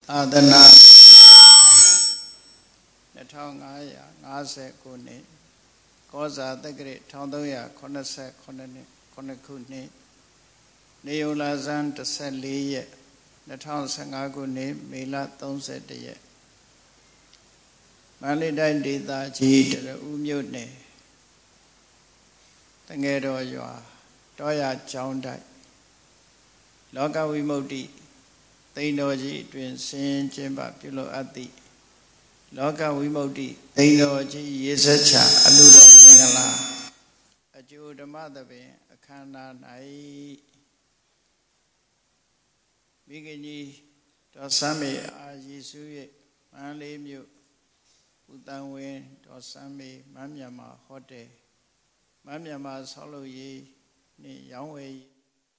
အာသနာ2550ခုနှစ်ကောဇာတက္ကရာ1389ခုနှစ်နေယုလာဇန်14ရက်2015ခုနှစ်မေလ31ရက်မန္တလေးတိုင်းဒေသကြီးတရဦးမြို့နယ်တငယ်တော်ရွာတောရကျောင်းတိုက်လောကဝိမု ക്തി သိန်းတော်ကြီးအတွင်ဆင်းကျင်းပပြုလုပ်အပ်သည့်လောကဝိမု ക്തി သိန်းတော်ကြီးရေစက်ချအလူတော်မင်္ဂလာအကျိုးဓမ္မသဘင်အခမ်းအနား၌မိခင်ကြီးဒေါ်စမ်းမေအာယေစု၍မန္တလေးမြို့ဦးတန်းဝင်းဒေါ်စမ်းမေမန်းမြန်မာဟိုတယ်မန်းမြန်မာဆောက်လုပ်ရေးနှင့်ရောင်းဝယ်ရေး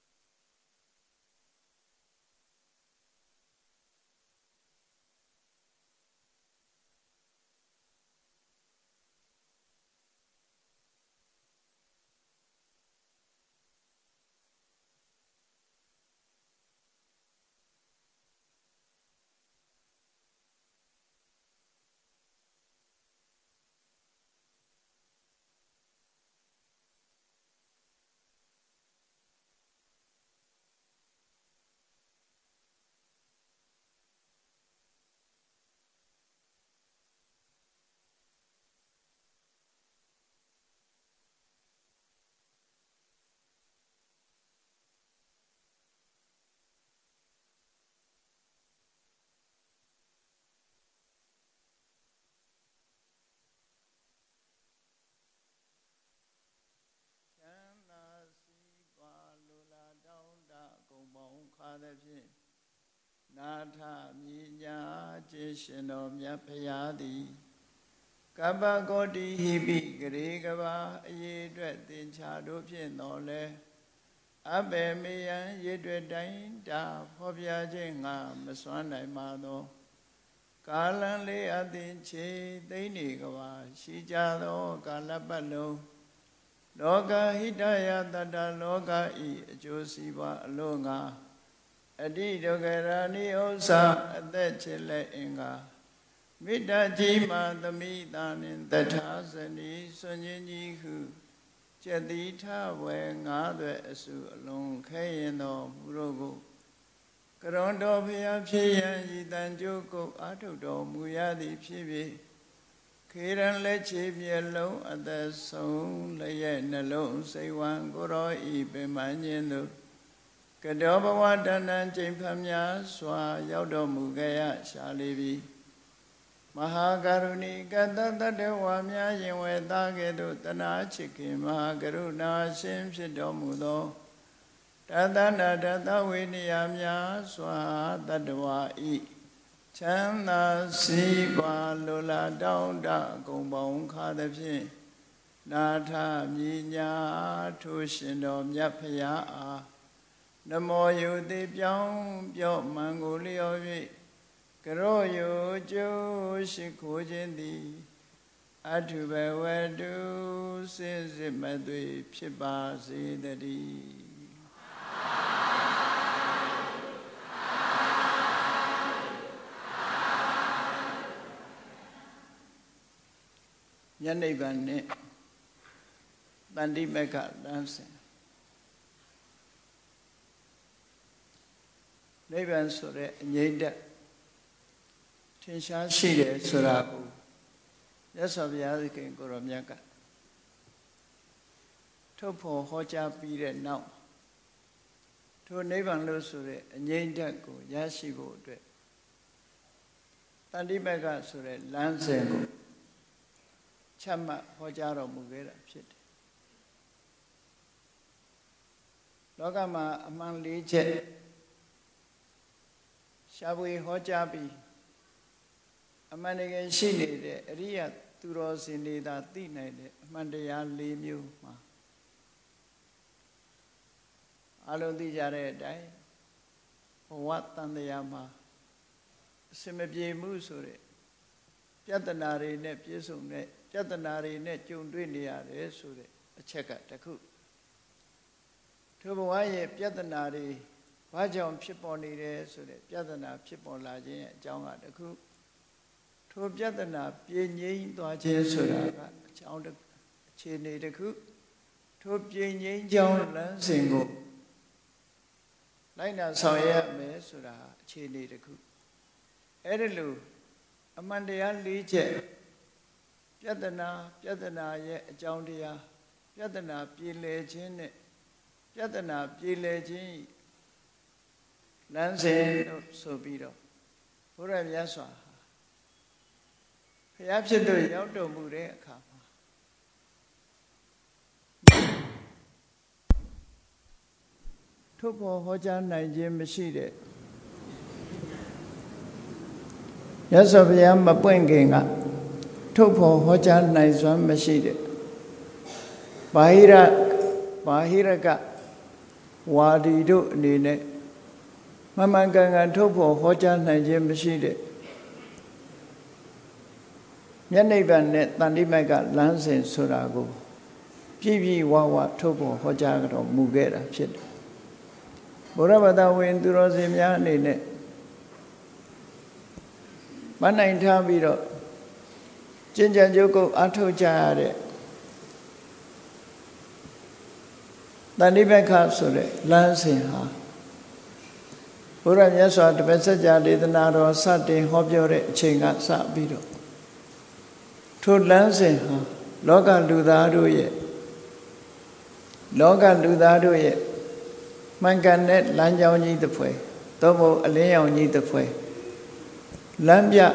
ခါသဖြင့်နာထမြေညာကျေရှင်တော်မြတ်ဖရာသည်ကပ္ပကောတိဟိပိဂရေကဘာအရေးအတွက်သင်္ချာတို့ဖြင့်တော်လဲအဘယ်မေယံရေတွေ့တိုင်းတာဖော်ပြခြင်းငါမစွမ်းနိုင်ပါသောကာလံလေးအသင်ချေသိမ့်နေကဘာရှိကြသောကာလပတ်လုံးလောကဟိတယတတ္တလောကဤအကျိုးစီးပွားအလို့ငါအတိဒုက္ခရာနိဥ္စာအသက်ချစ်လက်အင်္ဂါမေတ္တာကြီးမှသမိတာနှင့်တထာဇနီဆွန်ခြင်းကြီးဟုကျက်တိထဝယ်ငါးသွဲအစုအလုံးခဲရင်တော်မူတော့ကိုကရွန်တော်ဖျားဖြစ်ရန်ဤတန်ကြိုးကုတ်အာထုတ်တော်မူရသည်ဖြစ်၍ခေရန်လက်ချေပြလုံးအသက်ဆုံးလျက်နှလုံးစိတ်ဝံကိုရောဤပင်မခြင်းသို့ကတောဘဝတဏ္ဍံကျိန်ဖတ်များစွာရောက်တော်မူခဲ့ရရှာလေပြီမဟာကရုဏီကတ္တတတဝါများရင်ဝဲသားကဲ့သို့တနာချစ်ခင်မဟာကရုဏာရှင်ဖြစ်တော်မူသောတသနာတသဝေနည်းများစွာတတ္တဝါဤချမ်းသာစီးပွားလိုလားတောင်းတအကုန်ပေါင်းခါသဖြင့်နာထမြေညာထိုရှင်တော်မြတ်ဖရာအားနမောယုတိပြောင်းပြော့မှန်ကိုလျော်၍ကရောယုကျိုးရှိခိုးခြင်းသည်အထုဘဝတုစစ်စစ်မသွေဖြစ်ပါစေတည်းယနေ့ဗန်နဲ့တန်တိမက္ခလမ်းစဉ်နိဗ္ဗာန်ဆိုတဲ့အငြိမ့်တက်ထင်ရှားရှိတယ်ဆိုတာကိုမြတ်စွာဘုရားသခင်ကိုရောမြတ်ကထုတ်ဖော်ဟောကြားပြီးတဲ့နောက်ထိုနိဗ္ဗာန်လို့ဆိုတဲ့အငြိမ့်တက်ကိုရရှိဖို့အတွက်တန်တိမက္ခဆိုတဲ့လမ်းစဉ်ကိုချမှတ်ဟောကြားတော်မူခဲ့တာဖြစ်တယ်လောကမှာအမှန်၄ချက်ရှားပွေဟောကြားပြီးအမှန်တကယ်ရှိနေတဲ့အရိယသူတော်စင်တွေသာသိနိုင်တဲ့အမှန်တရား၄မျိုးမှာအလုံးသိကြတဲ့အတိုင်းဘဝတန်တရားမှာအစမပြေမှုဆိုတဲ့ပြဿနာတွေနဲ့ပြည့်စုံတဲ့ပြဿနာတွေနဲ့ကြုံတွေ့နေရတယ်ဆိုတဲ့အချက်ကတစ်ခုထိုဘဝရဲ့ပြဿနာတွေဘာကြောင့်ဖြစ်ပေါ်နေတယ်ဆိုတဲ့ပြဿနာဖြစ်ပေါ်လာခြင်းရဲ့အကြောင်းကတခုထိုပြဿနာပြင်းငြိမ်းသွားခြင်းဆိုတာကအကြောင်းအခြေအနေတခုထိုပြင်းငြိမ်းကြောင်းလမ်းစဉ်ကိုလိုက်နာဆောင်ရွက်ရမယ်ဆိုတာအခြေအနေတခုအဲ့ဒီလိုအမှန်တရား၄ချက်ပြဿနာရဲ့အကြောင်းတရားပြဿနာပြေလည်ခြင်းနဲ့ပြဿနာပြေလည်ခြင်းလမ်းစဉ်လို့ဆိုပြီးတော့ဘုရားမြတ်စွာဘုရားဖြစ်လို့ရောက်တော်မူတဲ့အခါမှာထုတ်ဖော်ဟောကြားနိုင်ခြင်းမရှိတဲ့မြတ်စွာဘုရားမပွင့်ခင်ကထုတ်ဖော်ဟောကြားနိုင်စွမ်းမရှိတဲ့ဘာဟိရကဝါဒီတို့အနေနဲ့မမှန်ကန်ကန်ထုတ်ဖော်ဟောကြားနိုင်ခြင်းမရှိတဲ့မျက်နှိပ်ဗံနဲ့တန်တိမိုက်ကလမ်းစဉ်ဆိုတာကိုပြည့်ပြည့်ဝဝထုတ်ဖော်ဟောကြားတော်မူခဲ့တာဖြစ်တယ်ဘုရားဘာသာဝင်သူတော်စင်များအနေနဲ့မနိုင်ထားပြီးတော့ကျင့်ကြံကြိုးကုပ်အားထုတ်ကြရတဲ့တန်တိဘက္ခဆိုတဲ့လမ်းစဉ်ဟာဘုရားမြတ်စွာတပည့်စကြာဒေသနာတော်စတင်ဟောပြောတဲ့အချိန်ကစပြီးတော့ထိုလမ်းစဉ်ဟာလောကလူသားတို့ရဲ့မှန်ကန်တဲ့လမ်းကြောင်းကြီးတစ်ဖွဲသို့မဟုတ်အလင်းရောင်ကြီးတစ်ဖွဲလမ်းပြ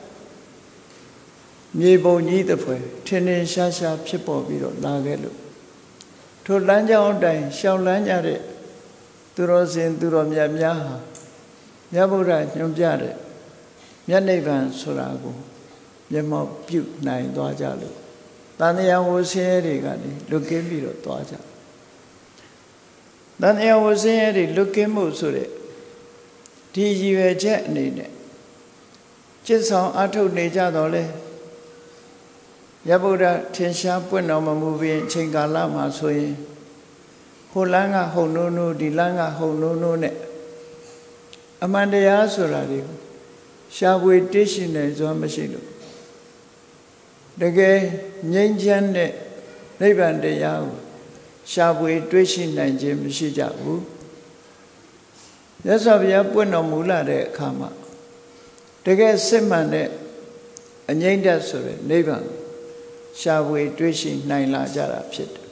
မြေပုံကြီးတစ်ဖွဲထင်ထင်ရှားရှားဖြစ်ပေါ်ပြီးတော့လာခဲ့လို့ထိုလမ်းကြောင်းအတိုင်းရှောင်လန်းကြတဲ့သူတော်စင်သူတော်မြတ်များဟာမြတ်ဗုဒ္ဓညွှန်ပြတဲ့မျက်နှိပ်ဗံဆိုတာကိုမျက်မှောက်ပြုနိုင်သွားကြလို့တန်တရားဝဆင်းရဲတွေကနေလွတ်ကင်းပြီးတော့သွားကြတန်တရားဝဆင်းရဲတွေလွတ်ကင်းမှုဆိုတဲ့ဒီရည်ရွယ်ချက်အနေနဲ့จิตဆောင်အထုတ်နေကြတော့လေမြတ်ဗုဒ္ဓထင်ရှားပွင့်တော်မမူပြီးအချိန်ကာလမှာဆိုရင်ဟိုလမ်းကဟုံနိုးဒီလမ်းကဟုံနိုးနဲ့အမှန်တရားဆိုတာတွေရှားပွေသိရှိနိုင်စွမ်းမရှိလို့တကယ်ငြိမ်းချမ်းတဲ့နိဗ္ဗာန်တရားကိုရှားပွေတွေ့ရှိနိုင်ခြင်းမရှိကြဘူးမြတ်စွာဘုရားပွင့်တော်မူလာတဲ့အခါမှာတကယ်စစ်မှန်တဲ့အငြိမ့်သက်ဆိုတဲ့နိဗ္ဗာန်ရှားပွေတွေ့ရှိနိုင်လာကြတာဖြစ်တယ်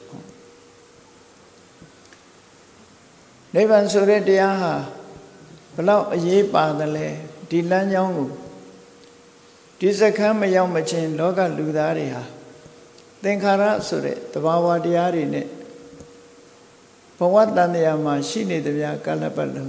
နိဗ္ဗာန်ဆိုတဲ့တရားဟာဘလောက်အရေးပါသလဲဒီလမ်းကြောင်းကိုဒီစခန်းမရောက်မချင်းလောကလူသားတွေဟာသင်္ခါရဆိုတဲ့တဘာဝတရားတွေနဲ့ဘဝတန်တရားမှာရှိနေသမျှကာလပတ်လုံး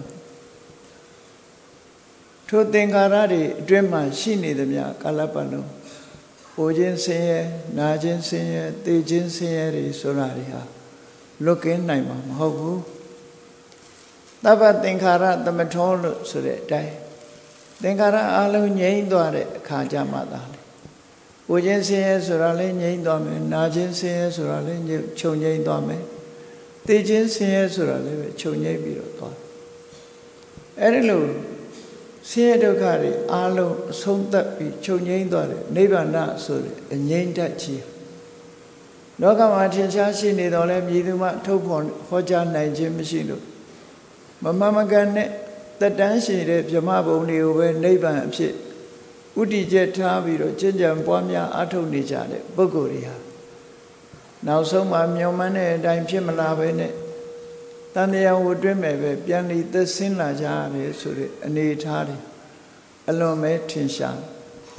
ထိုသင်္ခါရတွေအတွင်းမှာရှိနေသမျှကာလပတ်လုံးဟိုခြင်းဆင်းရဲနာခြင်းဆင်းရဲသိခြင်းဆင်းရဲတွေဆိုတာတွေဟာလွတ်ကင်းနိုင်မှာမဟုတ်ဘူးသဗ္ဗသင်္ခါရသမထောလို့ဆိုတဲ့အတိုင်းသင်္ခါရအလုံးငြိမ်းသွားတဲ့အခါကျမှသာလေဟိုခြင်းဆင်းရဲဆိုတာလည်းငြိမ်းသွားမယ်နာခြင်းဆင်းရဲဆိုတာလည်းချုပ်ငြိမ်းသွားမယ်သိခြင်းဆင်းရဲဆိုတာလည်းပဲချုပ်ငြိမ်းပြီးတော့သွားအဲ့ဒီလိုဆင်းရဲဒုက္ခတွေအလုံးအဆုံးသတ်ပြီးချုပ်ငြိမ်းသွားတဲ့နိဗ္ဗာန်ဆိုတဲ့အငြိမ်းတတ်ခြင်းလောကမှာထင်ရှားရှိနေတော့လဲမြည်သူမှထုတ်ဖော်ဟောကြားနိုင်ခြင်းမရှိလို့မမမကန်နဲ့တက်တန်းရှိတဲ့ဗြဟ္မဘုံတွေကိုပဲနိဗ္ဗာန်အဖြစ်ဥတည်ချက်ထားပြီးတော့ကျင့်ကြံပွားများအားထုတ်နေကြတဲ့ပုဂ္ဂိုလ်တွေဟာနောက်ဆုံးမှမျှော်မှန်းတဲ့အတိုင်းဖြစ်မလာပဲနဲ့တန်တရားဝအတွင်းမဲ့ပဲပြန်လီသက်ဆင်းလာကြရတယ်ဆိုတဲ့အနေအထားတွေအလွန်ပဲထင်ရှား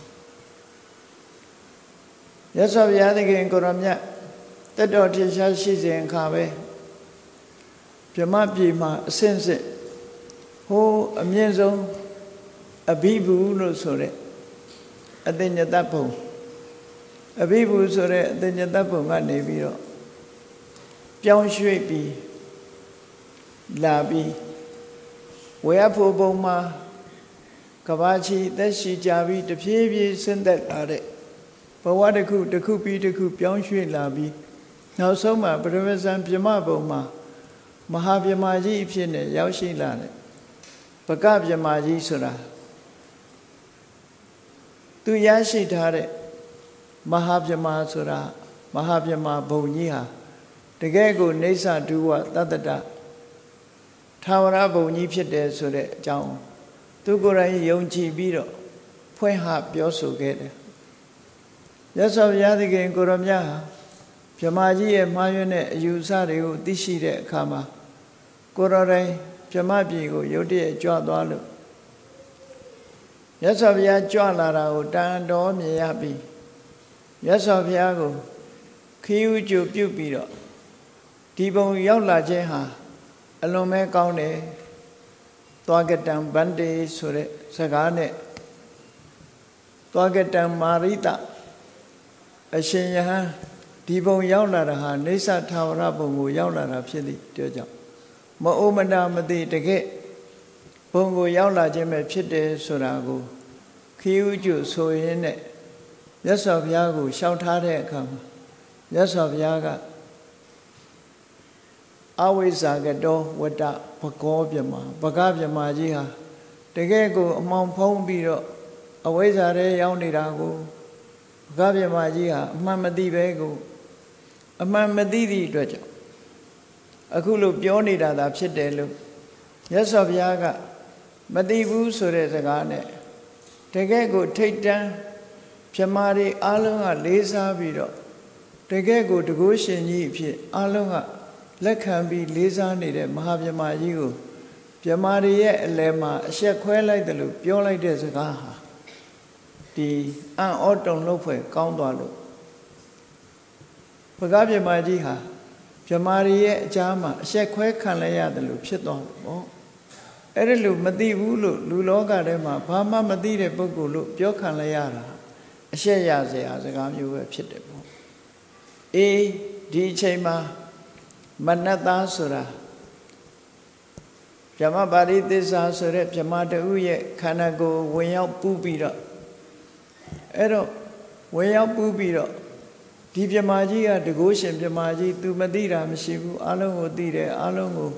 ရသော်ဘုရားသခင်ကိုရောမြတ်တက်တော်ထင်ရှားရှိစဉ်အခါပဲဗြဟ္မပြည်မှာအဆင့်ဆင့်ဟိုအမြင့်ဆုံးအဘိဗုလို့ဆိုတဲ့အတ္တညတဘုံအဘိဗုဆိုတဲ့အတ္တညတဘုံကနေပြီးတော့ပြောင်းရွှေ့ပြီးလာပြီးဝေယဖို့ဘုံမှာကဘာချီသက်ရှိကြပြီးတဖြည်းဖြည်းဆင်းသက်လာတဲ့ဘဝတစ်ခုပြီးတစ်ခုပြောင်းရွှေ့လာပြီးနောက်ဆုံးမှာပရမဇန်ဗြဟ္မဘုံမှာမဟာဗြဟ္မာကြီးအဖြစ်နဲ့ရောက်ရှိလာတဲ့ပကဗြဟ္မာကြီးဆိုတာသူရရှိထားတဲ့မဟာဗြဟ္မာဆိုတာမဟာဗြဟ္မာဘုံကြီးဟာတကယ်ကိုနေဆဒုဝတတ္တတထာဝရဘုံကြီးဖြစ်တယ်ဆိုတဲ့အကြောင်းသူကိုယ်တိုင်ယုံကြည်ပြီးတော့ဖွင့်ဟပြောဆိုခဲ့တယ်မြတ်စွာဘုရားသခင်ကိုရောမြတ်ဟာဗြဟ္မာကြီးရဲ့မှားယွင်းတဲ့အယူအဆတွေကိုသိရှိတဲ့အခါမှာကိုရောတိုင်းဗြဟ္မာပြည်ကိုရုတ်တရက်ကြွသွားလို့မြတ်စွာဘုရားကြွလာတာကိုတန်တော်မြင်ရပြီးမြတ်စွာဘုရားကိုခီးဥကျုပြုတ်ပြီးတော့ဒီဘုံရောက်လာခြင်းဟာအလွန်ပဲကောင်းတယ်သွားကတံဗန္တေဆိုတဲ့စကားနဲ့သွားကတံမာရိတအရှင်ယဟန်ဒီဘုံရောက်လာတာဟာနေဆထာဝရဘုံကိုရောက်လာတာဖြစ်သည့်အတွက်ကြောင့်မအိုမနာမသိတကယ်ဘုံကိုရောက်လာခြင်းပဲဖြစ်တယ်ဆိုတာကိုခီးဥကျုဆိုရင်းနဲ့မြတ်စွာဘုရားကိုရှောက်ထားတဲ့အခါမှာမြတ်စွာဘုရားကအဝိဇ္ဇာကတောဝတ္တဘကောဗြဟ္မာဘဂဗြဟ္မာကြီးဟာတကယ်ကိုအမှောင်ဖုံးပြီးတော့အဝိဇ္ဇာထဲရောက်နေတာကိုဘဂဗြဟ္မာကြီးဟာအမှန်မသိပဲကိုအမှန်မသိသည့်အတွက်ကြောင့်အခုလိုပြောနေတာသာဖြစ်တယ်လို့မြတ်စွာဘုရားကမသိဘူးဆိုတဲ့စကားနဲ့တကယ်ကိုထိတ်တန်းဗြဟ္မာတွေအားလုံးကလေးစားပြီးတော့တကယ်ကိုတကုရှင်ကြီးအဖြစ်အားလုံးကလက်ခံပြီးလေးစားနေတဲ့မဟာဗြဟ္မာကြီးကိုဗြဟ္မာတွေရဲ့အလယ်မှာအဆက်ခွဲလိုက်တယ်လို့ပြောလိုက်တဲ့စကားဟာဒီအံ့ဩတုန်လှုပ်ဖွယ်ကောင်းသွားလို့ဘဂဗြဟ္မာကြီးဟာဗြဟ္မာတွေရဲ့အကြားမှာအဆက်ခွဲခံလိုက်ရတယ်လို့ဖြစ်သွားတယ်ပေါ့အဲ့ဒါလို့မသိဘူးလို့လူလောကထဲမှာဘာမှမသိတဲ့ပုဂ္ဂိုလ်လို့ပြောခံလိုက်ရတာအဆက်ရစရာစကားမျိုးပဲဖြစ်တယ်ပေါ့အေးဒီအချိန်မှာမနတ္တဆိုတာဗြဟ္မပါရိသစ္စာဆိုတဲ့ဗြဟ္မာတူရဲ့ခန္ဓာကိုယ်ဝင်ရောက်ပူးပြီးတော့အဲ့တော့ဝင်ရောက်ပူးပြီးတော့ဒီဗြဟ္မာကြီးကတကုရှင်ဗြဟ္မာကြီး तू မသိတာမရှိဘူးအလုံးကိုသိတယ်အလုံးကို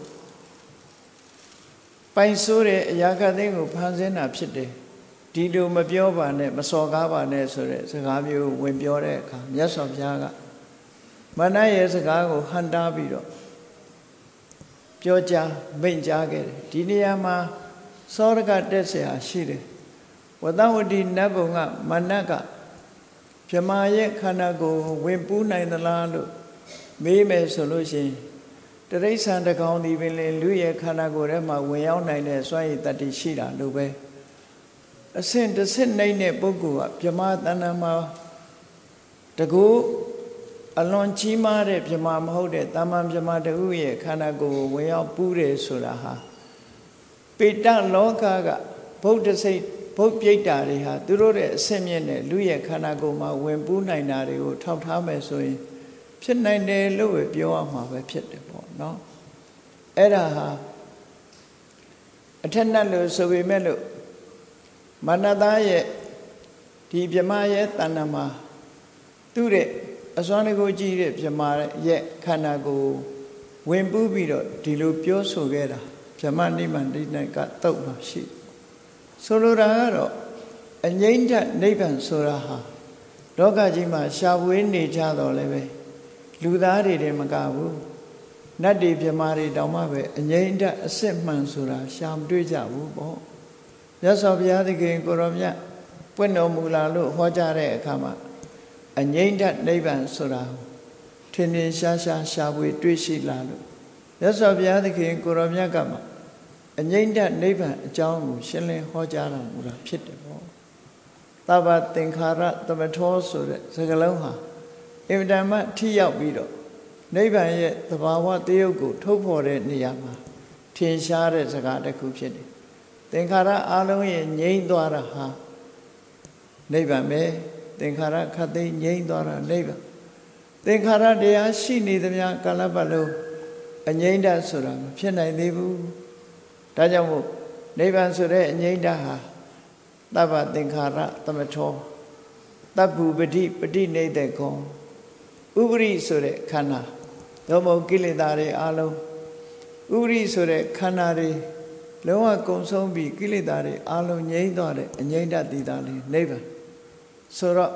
ပိုင်ဆိုးတဲ့အရာခသိန်းကိုဖန်ဆင်းတာဖြစ်တယ်ဒီလိုမပြောပါနဲ့မစော်ကားပါနဲ့ဆိုတဲ့စကားမျိုးဝင်ပြောတဲ့အခါမြတ်စွာဘုရားကမနရဲ့စကားကိုဟန်တားပြီးတော့ပြောကြားမိန့်ကြားခဲ့တယ်ဒီနေရာမှာစောရကတက်เสียရှိတယ်ဝတ္တဝတိနတ်ဘုံကမနကဗြဟ္မာရဲ့ခန္ဓာကိုယ်ဝင်ပူးနိုင်သလားလို့မေးမယ်ဆိုလို့ရှိရင်တရိစ္ဆာန်တကောင်ဒီပင်လေလူရဲ့ခန္ဓာကိုယ်ထဲမှာဝင်ရောက်နိုင်တဲ့စွမ်းရည်တတ္တိရှိတာလို့ပဲအဆင့်တစ်ဆင့်နေတဲ့ပုဂ္ဂိုလ်ကဗြဟ္မာတဏ္ဍာမှာတကူအလွန်ကြီးမားတဲ့ဗြဟ္မာမဟုတ်တဲ့တာမန်ဗြဟ္မာတူရဲ့ခန္ဓာကိုယ်ကိုဝင်ရောက်ပူးတယ်ဆိုတာဟာပေတလောကကဗုဒ္ဓစိတ်ဘုတ်ပြိတ္တာတွေဟာသူတို့ရဲ့အဆင့်မြင့်တဲ့လူရဲ့ခန္ဓာကိုယ်မှာဝင်ပူးနိုင်တာတွေကိုထောက်ထားမယ်ဆိုရင်ဖြစ်နိုင်တယ်လို့ပဲပြောရမှာပဲဖြစ်တယ်ပေါ့နော်အဲ့ဒါဟာအထက်နဲ့လို့ဆိုပေမဲ့လို့မနတရဲ့ဒီဗြဟ္မာရဲ့တဏ္ဍာမှာသူ့တဲ့အစွမ်းတကူကြည့်တဲ့ဗြဟ္မာရဲ့ခန္ဓာကိုယ်ဝင်ပူးပြီးတော့ဒီလိုပြောဆိုခဲ့တာဗြဟ္မာနိမန္တိ၌ကတုတ်မှာရှိဆိုလိုတာကတော့အငြိမ့်တဲ့နိဗ္ဗာန်ဆိုတာဟာလောကကြီးမှာရှားဝေးနေကြတော့လည်းပဲလူသားတွေတည်းမကဘူးနတ်တွေဗြဟ္မာတွေတောင်မှပဲအငြိမ့်တဲ့အစစ်မှန်ဆိုတာရှားမတွေ့ကြဘူးပေါ့မြတ်စွာဘုရားသခင်ကိုရောမြတ်ပွင့်တော်မူလာလို့ဟောကြားတဲ့အခါမှာအငြိမ့်တဲ့နိဗ္ဗာန်ဆိုတာထင်ထင်ရှားရှားရှားဝေးတွေ့ရှိလာလို့မြတ်စွာဘုရားသခင်ကိုရောမြတ်ကမှအငြိမ့်တဲ့နိဗ္ဗာန်အကြောင်းကိုရှင်းလင်းဟောကြားတော်မူတာဖြစ်တယ်ပေါ့သဗ္ဗသင်္ခါရသမထောဆိုတဲ့စကားလုံးဟာအင်မတန်မှထိရောက်ပြီးတော့နိဗ္ဗာန်ရဲ့သဘာဝတယုတ်ကိုထုတ်ဖော်တဲ့နေရာမှာထင်ရှားတဲ့စကားတစ်ခုဖြစ်တယ်သင်္ခါရအလုံးရဲ့ငြိမ့်သွားတာဟာနိဗ္ဗာန်ပဲသင်္ခါရခတ်သိမ်းငြိမ့်သွားတာနိဗ္ဗာန်သင်္ခါရတရားရှိနေသမျှကာလပတ်လုံးအငြိမ့်တဆိုတာမဖြစ်နိုင်သေးဘူးဒါကြောင့်မို့နိဗ္ဗာန်ဆိုတဲ့အငြိမ့်တဟာသဗ္ဗသင်္ခါရသမထောတပ္ပုပတိပฏิနိဒေကောဥပရိဆိုတဲ့ခန္ဓာသို့မဟုတ်ကိလေသာတွေအလုံးဥပရိဆိုတဲ့ခန္ဓာတွေလုံးဝကုံဆုံးပြီးကိလေသာတွေအလုံးငြိမ်းသွားတဲ့အငြိမ့်တတည်တာလေးနိဗ္ဗာန်ဆိုတော့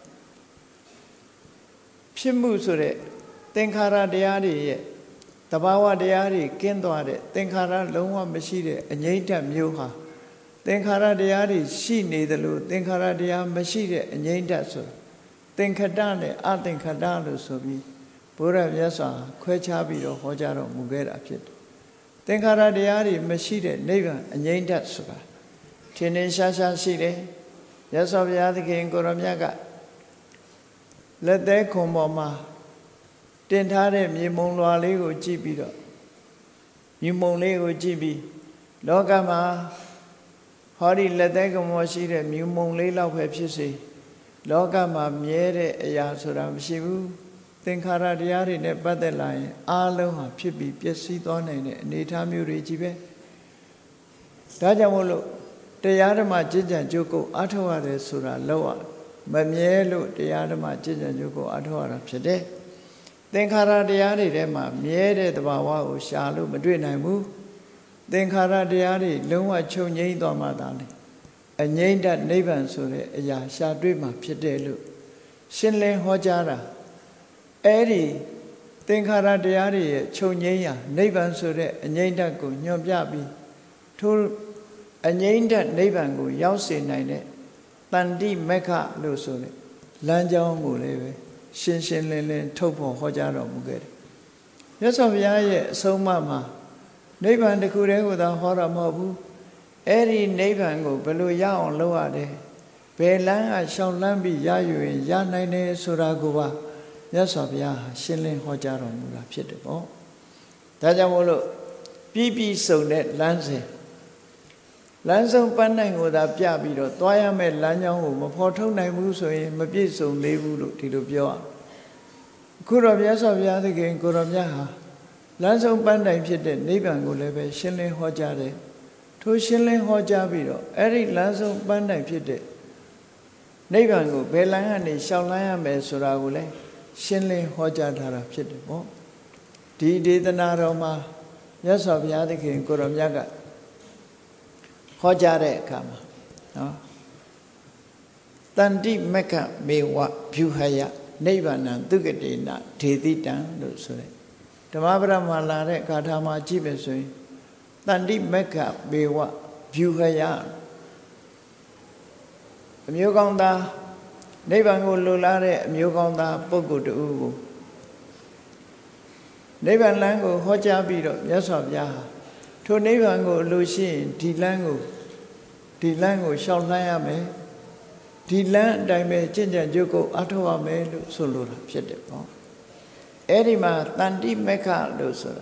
ဖြစ်မှုဆိုတဲ့သင်္ခါရတရားတွေရဲ့တဘာဝတရားတွေကင်းသွားတဲ့သင်္ခါရလုံးဝမရှိတဲ့အငြိမ့်တမျိုးဟာသင်္ခါရတရားတွေရှိနေသလိုသင်္ခါရတရားမရှိတဲ့အငြိမ့်တဆိုသင်္ခတနဲ့အသင်္ခတလို့ဆိုပြီးဘုရားမြတ်စွာခွဲခြားပြီးတော့ဟောကြားတော်မူခဲ့တာဖြစ်တယ်သင်္ခါရတရားတွေမရှိတဲ့နိဗ္ဗာန်အငြိမ့်တဆိုတာထင်ထင်ရှားရှားရှိတယ်မြတ်စွာဘုရားသခင်ကိုရောမြတ်ကလက်သေးခွန်ပေါ်မှာတင်ထားတဲ့မြေမုံလွာလေးကိုကြည့်ပြီးတော့မြေမုံလေးကိုကြည့်ပြီးလောကမှာဟောဒီလက်သေးခွန်ပေါ်ရှိတဲ့မြေမုံလေးလောက်ပဲဖြစ်စေလောကမှာမြဲတဲ့အရာဆိုတာမရှိဘူးသင်္ခါရတရားတွေနဲ့ပတ်သက်လာရင်အားလုံးဟာဖြစ်ပြီးပျက်စီးသွားနိုင်တဲ့အနေအထားမျိုးတွေကြီးပဲဒါကြောင့်မို့လို့တရားဓမ္မကျင့်ကြံကြိုးကိုအားထုတ်ရတယ်ဆိုတာလောက်မမြဲလို့တရားဓမ္မကျင့်ကြံကြိုးကိုအားထုတ်ရတာဖြစ်တယ်သင်္ခါရတရားတွေထဲမှာမြဲတဲ့သဘာဝကိုရှာလို့မတွေ့နိုင်ဘူးသင်္ခါရတရားတွေလုံးဝချုပ်ငြိမ်းသွားမှသာလေအငြိမ့်တနိဗ္ဗာန်ဆိုတဲ့အရာရှာတွေ့မှဖြစ်တယ်လို့ရှင်းလင်းဟောကြားတာအဲ့ဒီသင်္ခါရတရားတွေရဲ့ချုပ်ငြိမ်းရာနိဗ္ဗာန်ဆိုတဲ့အငြိမ့်တကိုညွှန်ပြပြီးထိုအငြိမ့်တနိဗ္ဗာန်ကိုရောက်စေနိုင်တဲ့တန်တိမက္ခလို့ဆိုတဲ့လမ်းကြောင်းကိုလည်းပဲရှင်းရှင်းလင်းလင်းထုတ်ဖော်ဟောကြားတော်မူခဲ့တယ်မြတ်စွာဘုရားရဲ့အဆုံးအမမှာနိဗ္ဗာန်တစ်ခုတည်းကိုသာဟောတာမဟုတ်ဘူးအဲ့ဒီနိဗ္ဗာန်ကိုဘယ်လိုရအောင်လုပ်ရတယ်ဘယ်လမ်းကရှောင်လန်းပြီးရယူရင်ရနိုင်တယ်ဆိုတာကိုပါမြတ်စွာဘုရားရှင်းလင်းဟောကြားတော်မူတာဖြစ်တယ်ပေါ့ဒါကြောင့်မို့လို့ပြည့်စုံတဲ့လမ်းစဉ်လမ်းဆုံးပန်းနိုင်ကိုသာပြပြီးတော့သွားရမယ့်လမ်းကြောင်းကိုမဖော်ထုတ်နိုင်ဘူးဆိုရင်မပြည့်စုံသေးဘူးလို့ဒီလိုပြောရအခုတော့မြတ်စွာဘုရားသခင်ကိုရောမြတ်ဟာလမ်းဆုံးပန်းနိုင်ဖြစ်တဲ့နိဗ္ဗာန်ကိုလည်းပဲရှင်းလင်းဟောကြားတယ်ထိုရှင်းလင်းဟောကြားပြီးတော့အဲ့ဒီလမ်းဆုံးပန်းနိုင်ဖြစ်တဲ့နိဗ္ဗာန်ကိုဘယ်လမ်းကနေရှောင်လန်းရမယ်ဆိုတာကိုလည်းရှင်းလင်းဟောကြားထားတာဖြစ်တယ်ပေါ့ဒီဒေသနာတော်မှာမြတ်စွာဘုရားသခင်ကိုရောမြတ်ကဟောကြားတဲ့အခါမှာနော်တန်တိမက္ခမေဝဗျူဟယနိဗ္ဗာန်သုကတေနဒေတိတံလို့ဆိုတဲ့ဓမ္မပဒမှာလာတဲ့ဂါထာမှာကြည့်ပဲဆိုရင်တန်တိမက္ခမေဝဗျူဟယအမျိုးကောင်းသားနိဗ္ဗာန်ကိုလိုလားတဲ့အမျိုးကောင်းသားပုဂ္ဂိုလ်တူကိုနိဗ္ဗာန်လမ်းကိုဟောကြားပြီးတော့မြတ်စွာဘုရားဟာထိုနိဗ္ဗာန်ကိုလိုရှိရင်ဒီလမ်းကိုရှောင်လန်းရမယ်ဒီလမ်းအတိုင်းပဲကျင့်ကြံကြိုးကိုအားထုတ်ရမယ်လို့ဆိုလိုတာဖြစ်တယ်ပေါ့အဲ့ဒီမှာတန်တိမက္ခလို့ဆိုတာ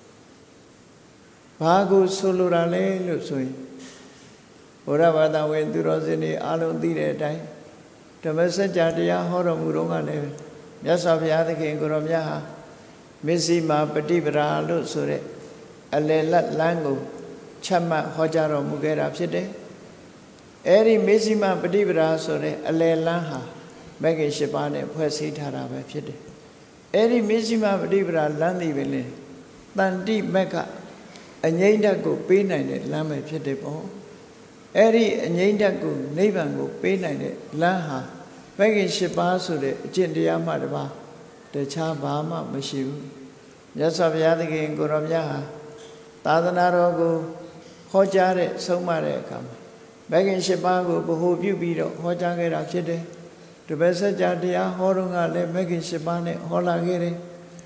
ဘာကိုဆိုလိုတာလဲလို့ဆိုရင်ဘုရားဘာသာဝင်သူတော်စင်တွေအားလုံးသိတဲ့အတိုင်းဓမ္မစကြာတရားဟောတော်မူတော့ကလည်းမြတ်စွာဘုရားသခင်ကိုရောမြတ်ဟာမစ္စည်းမာပฏิပဒါလို့ဆိုတဲ့အလယ်လက်လမ်းကိုချမှတ်ဟောကြားတော်မူခဲ့တာဖြစ်တယ်အဲ့ဒီမစ္စည်းမာပฏิပဒါဆိုတဲ့အလယ်လမ်းဟာမဂ္ဂင်၈ပါးနဲ့ဖွဲ့စည်းထားတာပဲဖြစ်တယ်အဲ့ဒီမစ္စည်းမာပฏิပဒါလမ်းသည်ပဲလေတန်တိမက္ခအငြိမ့်ဓာတ်ကိုပေးနိုင်တဲ့လမ်းပဲဖြစ်တယ်ပေါ့အဲ့ဒီအငြိမ့်ဓာတ်ကိုနိဗ္ဗာန်ကိုပေးနိုင်တဲ့လမ်းဟာမဂ္ဂင်၈ပါးဆိုတဲ့အကျင့်တရားမှတပါးတခြားဘာမှမရှိဘူးမြတ်စွာဘုရားသခင်ကိုရောမြတ်ဟာသာသနာတော်ကိုဟောကြားတဲ့ဆုံးမတဲ့အခါမှာမဂ္ဂင်၈ပါးကိုဗဟိုပြုပြီးတော့ဟောကြားခဲ့တာဖြစ်တယ်တပည့်စကြာတရားဟောတော့ကလည်းမဂ္ဂင်၈ပါးနဲ့ဟောလာခဲ့တယ်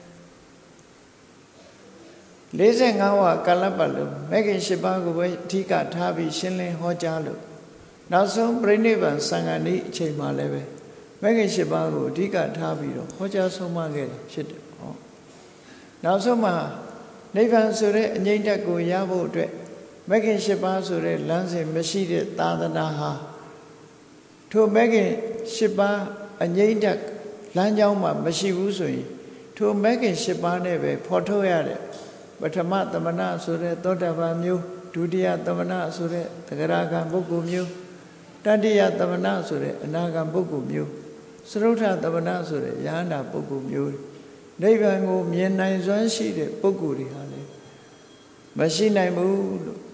45ဝကာလပတ်လုံးမဂ္ဂင်၈ပါးကိုပဲအဓိကထားပြီးရှင်းလင်းဟောကြားလို့နောက်ဆုံးပြိဋိဘံသံဃာနည်းအချိန်မှလည်းပဲမဂ္ဂင်၈ပါးကိုအဓိကထားပြီးတော့ဟောကြားဆုံးမခဲ့တာဖြစ်တယ်ဟောနောက်ဆုံးမှာနိဗ္ဗာန်ဆိုတဲ့အငြိမ့်ဓာတ်ကိုရဖို့အတွက်မဂ္ဂင်၈ပါးဆိုတဲ့လမ်းစဉ်မရှိတဲ့သာသနာဟာထိုမဂ္ဂင်၈ပါးအငြိမ့်ဓာတ်လမ်းကြောင်းမှာမရှိဘူးဆိုရင်ထိုမဂ္ဂင်၈ပါးနဲ့ပဲဖော်ထုတ်ရတဲ့ပထမသမဏဆိုတဲ့သောတာပန်မျိုးဒုတိယသမဏဆိုတဲ့သဂရဂံပုဂ္ဂိုလ်မျိုးတတိယသမဏဆိုတဲ့အနာဂံပုဂ္ဂိုလ်မျိုးစရုထသမဏဆိုတဲ့ယဟန္တာပုဂ္ဂိုလ်မျိုးနိဗ္ဗာန်ကိုမြင်နိုင်စွမ်းရှိတဲ့ပုဂ္ဂိုလ်တွေဟာလည်းမရှိနိုင်ဘူးလို့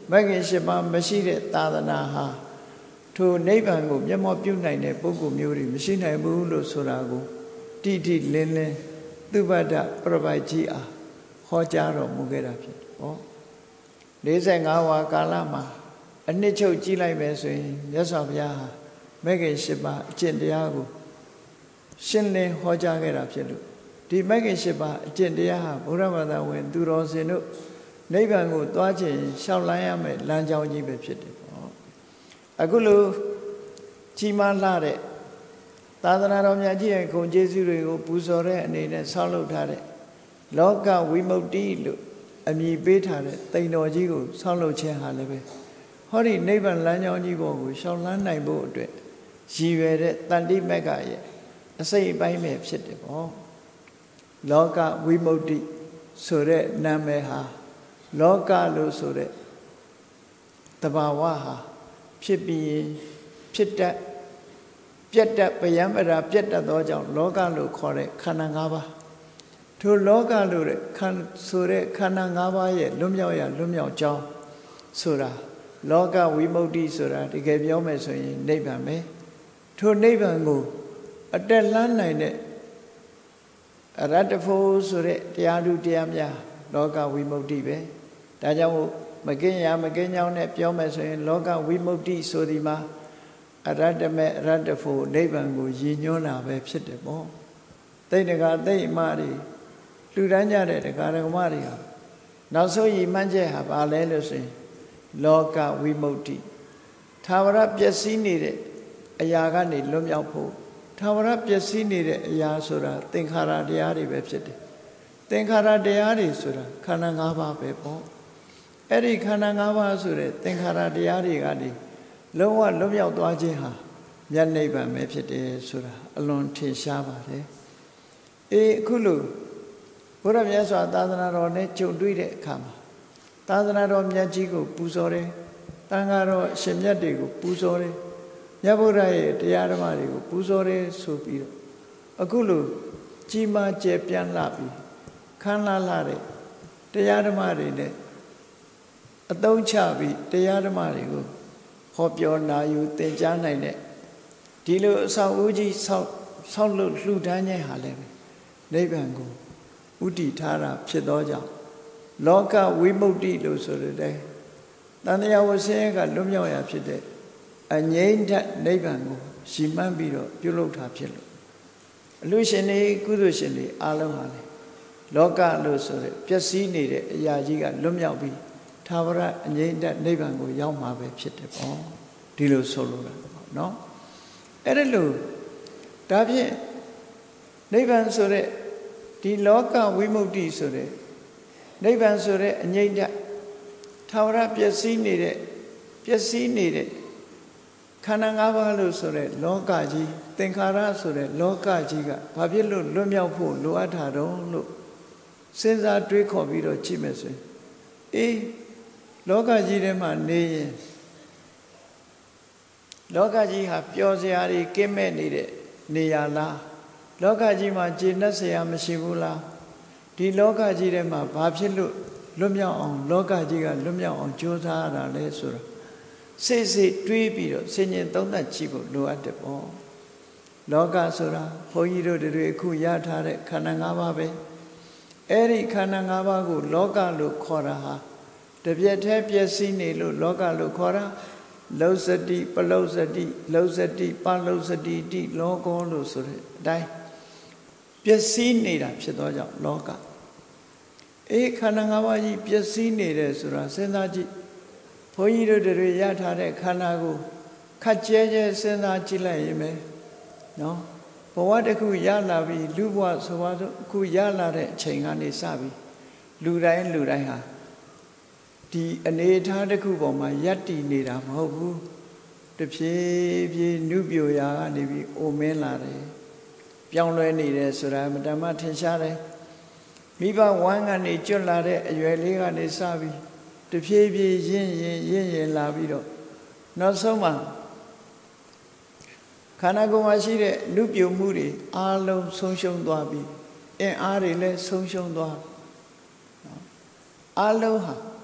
မဂ္ဂင်၈ပါးမရှိတဲ့သာသနာဟာထိုနိဗ္ဗာန်ကိုမျက်မှောက်ပြုနိုင်တဲ့ပုဂ္ဂိုလ်မျိုးတွေမရှိနိုင်ဘူးလို့ဆိုတာကိုတိတိလင်းလင်းသုဘဒပရပိုက်ကြီးအားဟောကြားတော်မူခဲ့တာဖြစ်တယ်ဟော45ဝါကာလမှာအနှစ်ချုပ်ကြည့်လိုက်မယ်ဆိုရင်မြတ်စွာဘုရားဟာမဂ္ဂင်၈ပါးအကျင့်တရားကိုရှင်းလင်းဟောကြားခဲ့တာဖြစ်လို့ဒီမဂ္ဂင်၈ပါးအကျင့်တရားဟာဘုရားဘာသာဝင်သူတော်စင်တို့နိဗ္ဗာန်ကိုသွားခြင်းရှောက်လန်းရမယ်လမ်းကြောင်းကြီးပဲဖြစ်တယ်ပေါ့အခုလိုကြီးမားလာတဲ့သာသနာတော်မြတ်ကြီးရဲ့ဂုဏ်ကျေးဇူးတွေကိုပူဇော်တဲ့အနေနဲ့ဆောက်လုပ်ထားတဲ့လောကဝိမု ക്തി လို့အမည်ပေးထားတဲ့တိမ်တော်ကြီးကိုဆောက်လုပ်ခြင်းဟာလည်းပဲဟောဒီနိဗ္ဗာန်လမ်းကြောင်းကြီးပေါ်ကိုရှောက်လန်းနိုင်ဖို့အတွက်ရည်ရွယ်တဲ့တန်တိမက္ခရဲ့အစိတ်အပိုင်းပဲဖြစ်တယ်ပေါ့လောကဝိမု ക്തി ဆိုတဲ့နာမည်ဟာလောကလို့ဆိုတဲ့တဘာဝဟာဖြစ်ပြီးဖြစ်တတ်ပြတ်တတ်ဗျံပရာပြတ်တတ်သောကြောင့်လောကလို့ခေါ်တဲ့ခန္ဓာ၅ပါးထိုလောကလို့တဲ့ဆိုတဲ့ခန္ဓာ၅ပါးရဲ့လွတ်မြောက်ရလွတ်မြောက်ကြောင်းဆိုတာလောကဝိမု ക്തി ဆိုတာတကယ်ပြောမယ်ဆိုရင်နိဗ္ဗာန်ပဲထိုနိဗ္ဗာန်ကိုအတက်လှမ်းနိုင်တဲ့အရတ္တဖို့ဆိုတဲ့တရားဓုတရားများလောကဝိမု ക്തി ပဲဒါကြောင့်မကင်းရမကင်းကြောင်းနဲ့ပြောမယ်ဆိုရင်လောကဝိမု ക്തി ဆိုဒီမှာအရတ္တမေအရတ္တဖို့နိဗ္ဗာန်ကိုရည်ညွှန်းတာပဲဖြစ်တယ်ပေါ့သိတ္တကသိအမတွေလှူဒန်းကြတဲ့တရားဓမ္မတွေဟာနောက်ဆုံးရည်မှန်းချက်ဟာဘာလဲလို့ဆိုရင်လောကဝိမု ക്തി သာဝရပျက်စီးနေတဲ့အရာကနေလွတ်မြောက်ဖို့သာဝရပျက်စီးနေတဲ့အရာဆိုတာသင်္ခါရတရားတွေပဲဖြစ်တယ်သင်္ခါရတရားတွေဆိုတာခန္ဓာ၅ပါးပဲပေါ့အဲ့ဒီခန္ဓာ၅ပါးဆိုတဲ့သင်္ခါရတရားတွေကနေလုံးဝလွတ်မြောက်သွားခြင်းဟာမြတ်နိဗ္ဗာန်ပဲဖြစ်တယ်ဆိုတာအလွန်ထင်ရှားပါတယ်အခုလို့ဘုရားမြတ်စွာသာသနာတော်နဲ့ကြုံတွေ့တဲ့အခါမှာသာသနာတော်မြတ်ကြီးကိုပူဇော်တယ်တန်ခါတော်အရှင်မြတ်တွေကိုပူဇော်တယ်မြတ်ဗုဒ္ဓရဲ့တရားဓမ္မတွေကိုပူဇော်တယ်ဆိုပြီးတော့အခုလို့ကြီးမားကျယ်ပြန့်လာပြီးခမ်းနားလာတဲ့တရားဓမ္မတွေနဲ့အသုံးချပြီးတရားဓမ္မတွေကိုဟောပြောနာယူသင်ကြားနိုင်တဲ့ဒီလိုအဆောက်အဦကြီးဆောက်လုပ်လှူဒန်းခြင်းဟာလည်းနိဗ္ဗာန်ကိုဥတည်ထားတာဖြစ်သောကြောင့်လောကဝိမု ക്തി လို့ဆိုတဲ့တန်တရားဝဆင်းရဲကလွတ်မြောက်ရာဖြစ်တဲ့အငြိမ့်ထနိဗ္ဗာန်ကိုရှီမှန်းပြီးတော့ပြုလုပ်တာဖြစ်လို့အလူရှင်တွေကုသိုလ်ရှင်တွေအားလုံးဟာလေလောကလို့ဆိုတဲ့ပျက်စီးနေတဲ့အရာကြီးကလွတ်မြောက်ပြီးသာဝရအငြိမ့်ထနိဗ္ဗာန်ကိုရောက်မှာပဲဖြစ်တယ်ပေါ့ဒီလိုဆိုလိုတာပေါ့နော်အဲ့ဒါလို့ဒါဖြင့်နိဗ္ဗာန်ဆိုတဲ့ဒီလောကဝိမု ക്തി ဆိုတဲ့နိဗ္ဗာန်ဆိုတဲ့အငြိမ့်ထသာဝရပျက်စီးနေတဲ့ခန္ဓာ၅ပါးလို့ဆိုတဲ့လောကကြီးသင်္ခါရဆိုတဲ့လောကကြီးကဘာဖြစ်လို့လွတ်မြောက်ဖို့လိုအပ်တာတော့လို့စဉ်းစားတွေးခေါ်ပြီးတော့ကြည့်မယ်ဆိုရင်လောကကြီးထဲမှာနေရင်လောကကြီးဟာပျော်စရာတွေကင်းမဲ့နေတဲ့နေရာလားလောကကြီးမှာကျေနပ်စရာမရှိဘူးလားဒီလောကကြီးထဲမှာဘာဖြစ်လို့လွတ်မြောက်အောင်လောကကြီးကလွတ်မြောက်အောင်ကြိုးစားရတာလဲဆိုတော့စိတ်တွေးပြီးတော့ဆင်ញင်သုံးသပ်ကြည့်ဖို့လိုအပ်တယ်ပေါ့လောကဆိုတာဘုန်းကြီးတို့တွေအခုရထားတဲ့ခန္ဓာ၅ပါးပဲအဲ့ဒီခန္ဓာ၅ပါးကိုလောကလို့ခေါ်တာဟာတပြက်တည်းပျက်စီးနေလို့လောကလို့ခေါ်တာလောစတိပလုစတိလောစတိပလုစတိတိလောကောလို့ဆိုတဲ့အတိုင်းပျက်စီးနေတာဖြစ်သောကြောင့်လောကခန္ဓာ၅ပါးကြီးပျက်စီးနေတယ်ဆိုတာစဉ်းစားကြည့်ဘုန်းကြီးတို့တွေရထားတဲ့ခန္ဓာကိုခက်ကြဲကြဲစဉ်းစားကြည့်လိုက်ရင်ပဲနော်ဘဝတစ်ခုရလာပြီးလူဘဝဆိုပါစို့အခုရလာတဲ့အချိန်ကနေစပြီးလူတိုင်းဟာဒီအနေအထားတစ်ခုပေါ်မှာယက်တည်နေတာမဟုတ်ဘူးတဖြည်းဖြည်းနုပြိုရာကနေပြီးအိုမင်းလာတယ်ပြောင်းလဲနေတယ်ဆိုတာမတမထင်ရှားတယ်မိဘဝမ်းကနေကျွတ်လာတဲ့အရွယ်လေးကနေစပြီးတဖြည်းဖြည်းရင့်ရင်လာပြီးတော့နောက်ဆုံးမှာခန္ဓာကိုယ်မှာရှိတဲ့နုပြိုမှုတွေအားလုံးဆုံးရှုံးသွားပြီးအင်အားတွေလည်းဆုံးရှုံးသွားအားလုံးဟာ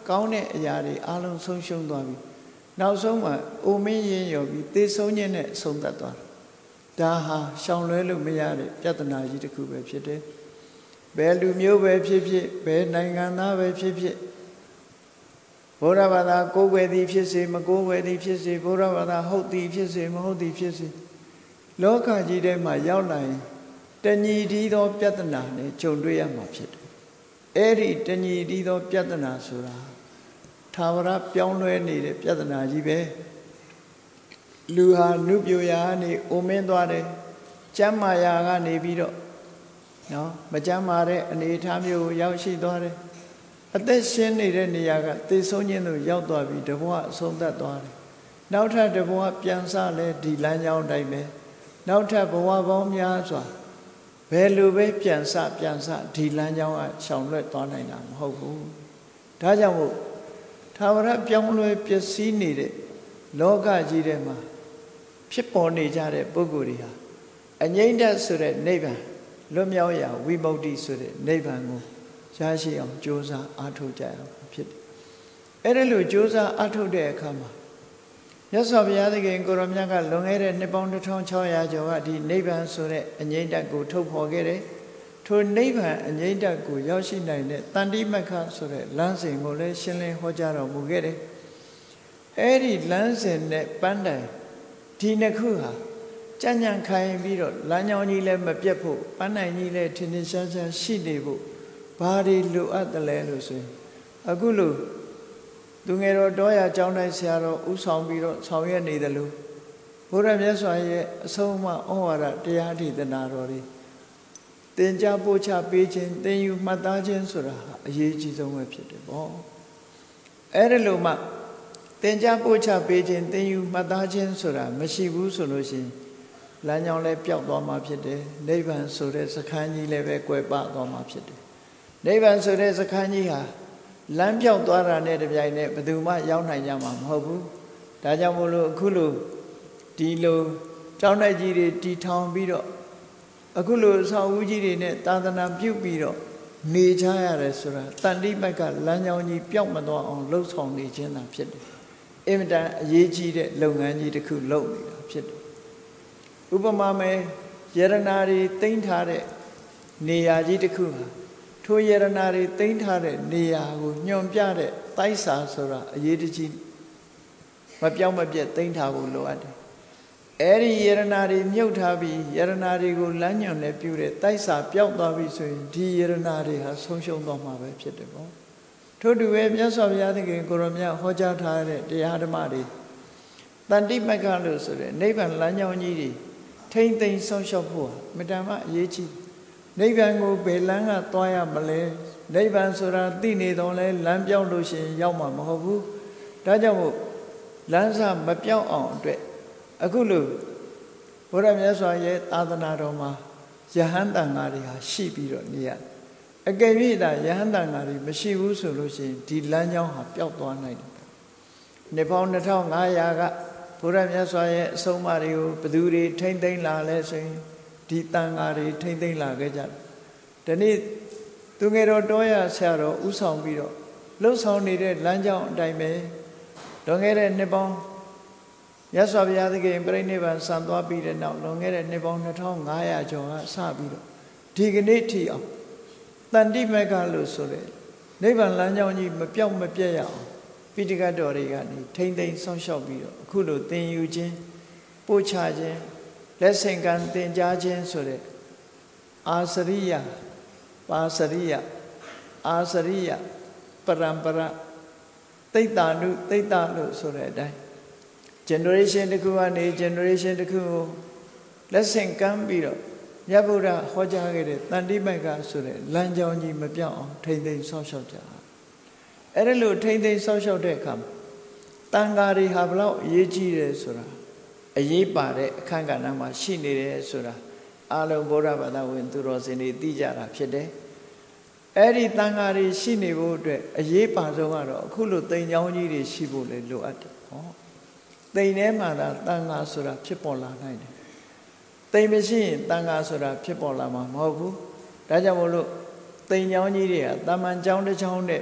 ကောင်းတဲ့အရာတွေအလုံးဆုံးရှုံးသွားပြီနောက်ဆုံးမှာအိုမင်းရင်ရော်ပြီးသေဆုံးခြင်းနဲ့ဆုံးသက်သွားတာဒါဟာရှောင်လွဲလို့မရတဲ့ပြဿနာကြီးတစ်ခုပဲဖြစ်တယ်ဘယ်လူမျိုးပဲဖြစ်ဖြစ်ဘယ်နိုင်ငံသားပဲဖြစ်ဖြစ်ဘုရားဘာသာကိုးကွယ်သည်ဖြစ်စေမကိုးကွယ်သည်ဖြစ်စေဘုရားဘာသာဟုတ်သည်ဖြစ်စေမဟုတ်သည်ဖြစ်စေလောကကြီးထဲမှာရောက်လာရင်တညီတည်းသောပြဿနာနဲ့ကြုံတွေ့ရမှာဖြစ်တယ်အဲ့ဒီတညီတည်းသောပြဿနာဆိုတာသာဝရပြောင်းလဲနေတဲ့ပြဿနာကြီးပဲလူဟာနုပြိုရာကနေအိုမင်းသွားတယ်ကျမ်းမာရာကနေပြီးတော့နော်မကျမ်းမာတဲ့အနေအထားမျိုးကိုရောက်ရှိသွားတယ်အသက်ရှင်နေတဲ့နေရာကသေဆုံးခြင်းသို့ရောက်သွားပြီးတဘဝအဆုံးသတ်သွားတယ်နောက်ထပ်တဘဝပြန်စလဲဒီလမ်းကြောင်းတိုင်းပဲနောက်ထပ်ဘဝပေါင်းများစွာဘယ်လိုပဲပြန်စဒီလမ်းကြောင်းကရှောင်လွှဲသွားနိုင်တာမဟုတ်ဘူးဒါကြောင့်မို့သာဝရပြောင်းလဲပျက်စီးနေတဲ့လောကကြီးထဲမှာဖြစ်ပေါ်နေကြတဲ့ပုဂ္ဂိုလ်တွေဟာအငြိမ့်သက်ဆိုတဲ့နိဗ္ဗာန်လွတ်မြောက်ရာဝိမု ക്തി ဆိုတဲ့နိဗ္ဗာန်ကိုရရှိအောင်ကြိုးစားအားထုတ်ကြရအောင်ဖြစ်တယ်အဲ့ဒီလိုကြိုးစားအားထုတ်တဲ့အခါမှာမြတ်စွာဘုရားသခင်ကိုရောမြတ်ကလွန်ခဲ့တဲ့နှစ်ပေါင်း1600ကျော်ကဒီနိဗ္ဗာန်ဆိုတဲ့အငြိမ့်သက်ကိုထုတ်ဖော်ခဲ့တယ်ထိုနိဗ္ဗာန်အငြိမ့်သက်ကိုရောက်ရှိနိုင်တဲ့တန်တိမက္ခဆိုတဲ့လမ်းစဉ်ကိုလည်းရှင်းလင်းဟောကြားတော်မူခဲ့တယ်အဲ့ဒီလမ်းစဉ်နဲ့ပန်းတိုင်ဒီနှစ်ခုဟာကြံ့ကြံ့ခိုင်ပြီးတော့လမ်းကြောင်းကြီးလည်းမပြတ်ဖို့ပန်းတိုင်ကြီးလည်းထင်ထင်ရှားရှားရှိနေဖို့ဘာတွေလိုအပ်တယ်လဲလို့ဆိုရင်အခုလို့သူငယ်တော်တောရအကြောင်းတိုင်းဆရာတော်ဥဆောင်ပြီးတော့ဆောင်ရွက်နေတယ်လို့ဘုရားမြတ်စွာရဲ့အဆုံးအမဩဝါဒတရားဒေသနာတော်တွေသင်ကြားပို့ချပေးခြင်းသင်ယူမှတ်သားခြင်းဆိုတာအရေးကြီးဆုံးပဲဖြစ်တယ်ပေါ့အဲ့ဒါလို့မှသင်ကြားပို့ချပေးခြင်းသင်ယူမှတ်သားခြင်းဆိုတာမရှိဘူးဆိုလို့ရှိရင်လမ်းကြောင်းလည်းပျောက်သွားမှာဖြစ်တယ်နိဗ္ဗာန်ဆိုတဲ့စခန်းကြီးလည်းပဲကွယ်ပသွားမှာဖြစ်တယ်နိဗ္ဗာန်ဆိုတဲ့စခန်းကြီးဟာလမ်းပြောက်သွားတာနဲ့တပြိုင်နက်ဘယ်သူမှရောက်နိုင်ကြမှာမဟုတ်ဘူးဒါကြောင့်မို့လို့အခုလိုဒီလိုကျောင်းတိုက်ကြီးတွေတည်ထောင်ပြီးတော့အခုလိုအဆောက်အဦကြီးတွေနဲ့သာသနာပြုပြီးတော့နေကြရတယ်ဆိုတာတန်တိမက်ကလမ်းကြောင်းကြီးပျောက်မသွားအောင်လှုပ်ဆောင်နေခြင်းသာဖြစ်တယ်အင်မတန်အရေးကြီးတဲ့လုပ်ငန်းကြီးတစ်ခုလုပ်နေတာဖြစ်တယ်ဥပမာမဲ့ယရနာတွေတိမ့်ထားတဲ့နေရာကြီးတစ်ခုဟာထိုယရနာတွေတိမ့်ထားတဲ့နေရာကိုညွန်ပြတဲ့တိုက်စာဆိုတာအရေးတကြီးမပြောင်းမပြတ်တိမ့်ထားဖို့လိုအပ်တယ်အဲ့ဒီယရနာတွေမြုပ်ထားပြီးယရနာတွေကိုလမ်းညွန်နဲ့ပြုတဲ့တိုက်စာပျောက်သွားပြီဆိုရင်ဒီယရနာတွေဟာဆုံးရှုံးသွားမှာပဲဖြစ်တယ်ပေါ့ထို့တူပဲမြတ်စွာဘုရားသခင်ကိုရောမြတ်ဟောကြားထားတဲ့တရားဓမ္မတွေတန်တိမက္ခလို့ဆိုတဲ့နိဗ္ဗာန်လမ်းကြောင်းကြီးတွေထိမ့်သိမ်းဆုံးရှုံးဖို့ဟာမတန်မှအရေးကြီးနိဗ္ဗာန်ကိုဘယ်လမ်းကသွားရမလဲနိဗ္ဗာန်ဆိုတာသိနေတော့လဲလမ်းပြောင်းလို့ရှိရင်ရောက်မှာမဟုတ်ဘူးဒါကြောင့်မို့လမ်းစာမပြောင်းအောင်အတွက်အခုလို့ဘုရားမြတ်စွာရဲ့သာသနာတော်မှာယဟန်တန်ဃာတွေဟာရှိပြီးတော့နေရတယ်အကယ်၍သာယဟန်တန်ဃာတွေမရှိဘူးဆိုလို့ရှိရင်ဒီလမ်းကြောင်းဟာပျောက်သွားနိုင်တယ်နှစ်ပေါင်း2500ကဘုရားမြတ်စွာရဲ့အဆုံးအမတွေကိုဘသူတွေထိမ့်သိမ့်လာလဲဆိုရင်ဒီတန်ဃာတွေထိမ့်သိမ့်လာခဲ့ကြတယ်ဒီနေ့သူငယ်တော်တောရဆရာတော်ဥဆောင်ပြီးတော့လှုပ်ဆောင်နေတဲ့လမ်းကြောင်းအတိုင်းပဲလွန်ခဲ့တဲ့နှစ်ပေါင်းမြတ်စွာဘုရားသခင်ပြိဋိနိဗ္ဗာန်ဆံသွားပြီးတဲ့နောက်လွန်ခဲ့တဲ့နှစ်ပေါင်း2500ကျော်ကစပြီးတော့ဒီကနေ့ထိအောင်တန်တိမက္ခလို့ဆိုတဲ့နိဗ္ဗာန်လမ်းကြောင်းကြီးမပြောက်မပြတ်ရအောင်ပိဋကတ်တော်တွေကနေထိမ့်သိမ်းဆောင်းလျှောက်ပြီးတော့အခုလိုသင်ယူခြင်းပို့ချခြင်းလက်ဆင့်ကမ်းသင်ကြားခြင်းဆိုတဲ့အာစရိယပါစရိယအာစရိယပရံပရသိတ္တာနုသိတ္တာလို့ဆိုတဲ့အတိုင်း generation တစ်ခုကနေ generation တစ်ခုကိုလက်ဆင့်ကမ်းပြီးတော့မြတ်ဗုဒ္ဓဟောကြားခဲ့တဲ့တန်တိမက္ခဆိုတဲ့လမ်းကြောင်းကြီးမပြောင်းအောင်ထိမ့်သိမ်းဆောက်ရှောက်ကြအဲ့ဒါလို့ထိမ့်သိမ်းဆောက်ရှောက်တဲ့အခါတန်ဃာတွေဟာဘလောက်အရေးကြီးတယ်ဆိုတာအရေးပါတဲ့အခန်းကဏ္ဍမှာရှိနေတယ်ဆိုတာအလုံးဗုဒ္ဓဘာသာဝင်သူတော်စင်တွေသိကြတာဖြစ်တယ်အဲ့ဒီတန်ဃာတွေရှိနေဖို့အတွက်အရေးပါဆုံးကတော့အခုလိုတိမ်ချောင်းကြီးတွေရှိဖို့လေလိုအပ်တယ်ဟောတိမ်ထဲမှာသာတန်ဃာဆိုတာဖြစ်ပေါ်လာနိုင်တယ်တိမ်မရှိရင်တန်ဃာဆိုတာဖြစ်ပေါ်လာမှာမဟုတ်ဘူးဒါကြောင့်မို့လို့တိမ်ချောင်းကြီးတွေကတာမန်ချောင်းတစ်ချောင်းနဲ့မ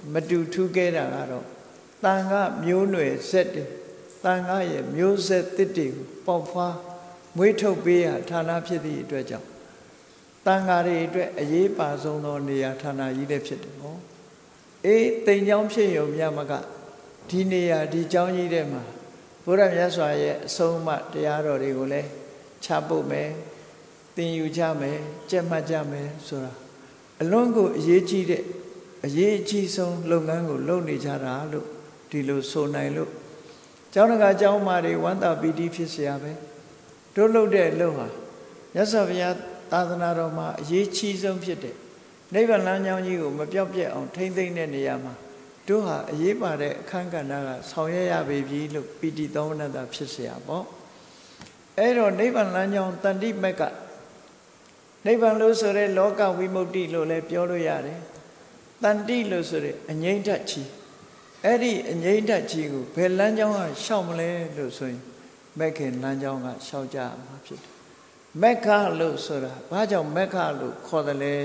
မတူထူးခဲ့တာကတော့တန်ခါမျိုးနွယ်ဆက်တွေတန်ခါရဲ့မျိုးဆက်တစ်တွေကိုပေါက်ဖွားမွေးထုတ်ပေးရဌာနဖြစ်သည့်အတွက်ကြောင့်တန်ခါတွေအတွက်အရေးပါဆုံးသောနေရာဌာနကြီးလည်းဖြစ်တယ်ဟောအေးတိမ်ကြောင်းဖြစ်ရုံမြမကဒီနေရာဒီကြောင်းကြီးထဲမှာဘုရားမြတ်စွာရဲ့အဆုံးအမတရားတော်တွေကိုလည်းချပုတ်မယ်သင်ယူကြမယ်ကြက်မှတ်ကြမယ်ဆိုတာအလွန်ကိုအရေးကြီးတဲ့အရေးအကြီးဆုံးလုပ်ငန်းကိုလုပ်နေကြတာလို့ဒီလိုဆိုနိုင်လို့ကျောင်းတကာကျောင်းမာတွေဝမ်းသာပီတိဖြစ်เสียပဲတို့လုပ်တဲ့အလုပ်ဟာမြတ်စွာဘုရားသာသနာတော်မှာအရေးကြီးဆုံးဖြစ်တဲ့နိဗ္ဗာန်လမ်းကြောင်းကြီးကိုမပြောက်ပြက်အောင်ထိမ့်သိမ့်တဲ့နေရာမှာတို့ဟာအရေးပါတဲ့အခန်းကဏ္ဍကဆောင်ရွက်ရပြီလို့ပီတိသောမနတာဖြစ်เสียပေါ့အဲ့တော့နိဗ္ဗာန်လမ်းကြောင်းတန်တိမက်ကနိဗ္ဗာန်လို့ဆိုရဲလောကဝိမု ക്തി လို့လည်းပြောလို့ရတယ်တန်တိလို့ဆိုရဲအငြိမ့်ဓာတ်ကြီးအဲ့ဒီအငြိမ့်ဓာတ်ကြီးကိုဘယ်လမ်းကြောင်းကရှောက်မလဲလို့ဆိုရင်မက်ခင်လမ်းကြောင်းကရှောက်ကြမှာဖြစ်တယ်မက်ခလို့ဆိုတာဘာကြောင့်မက်ခလို့ခေါ်တယ်လဲ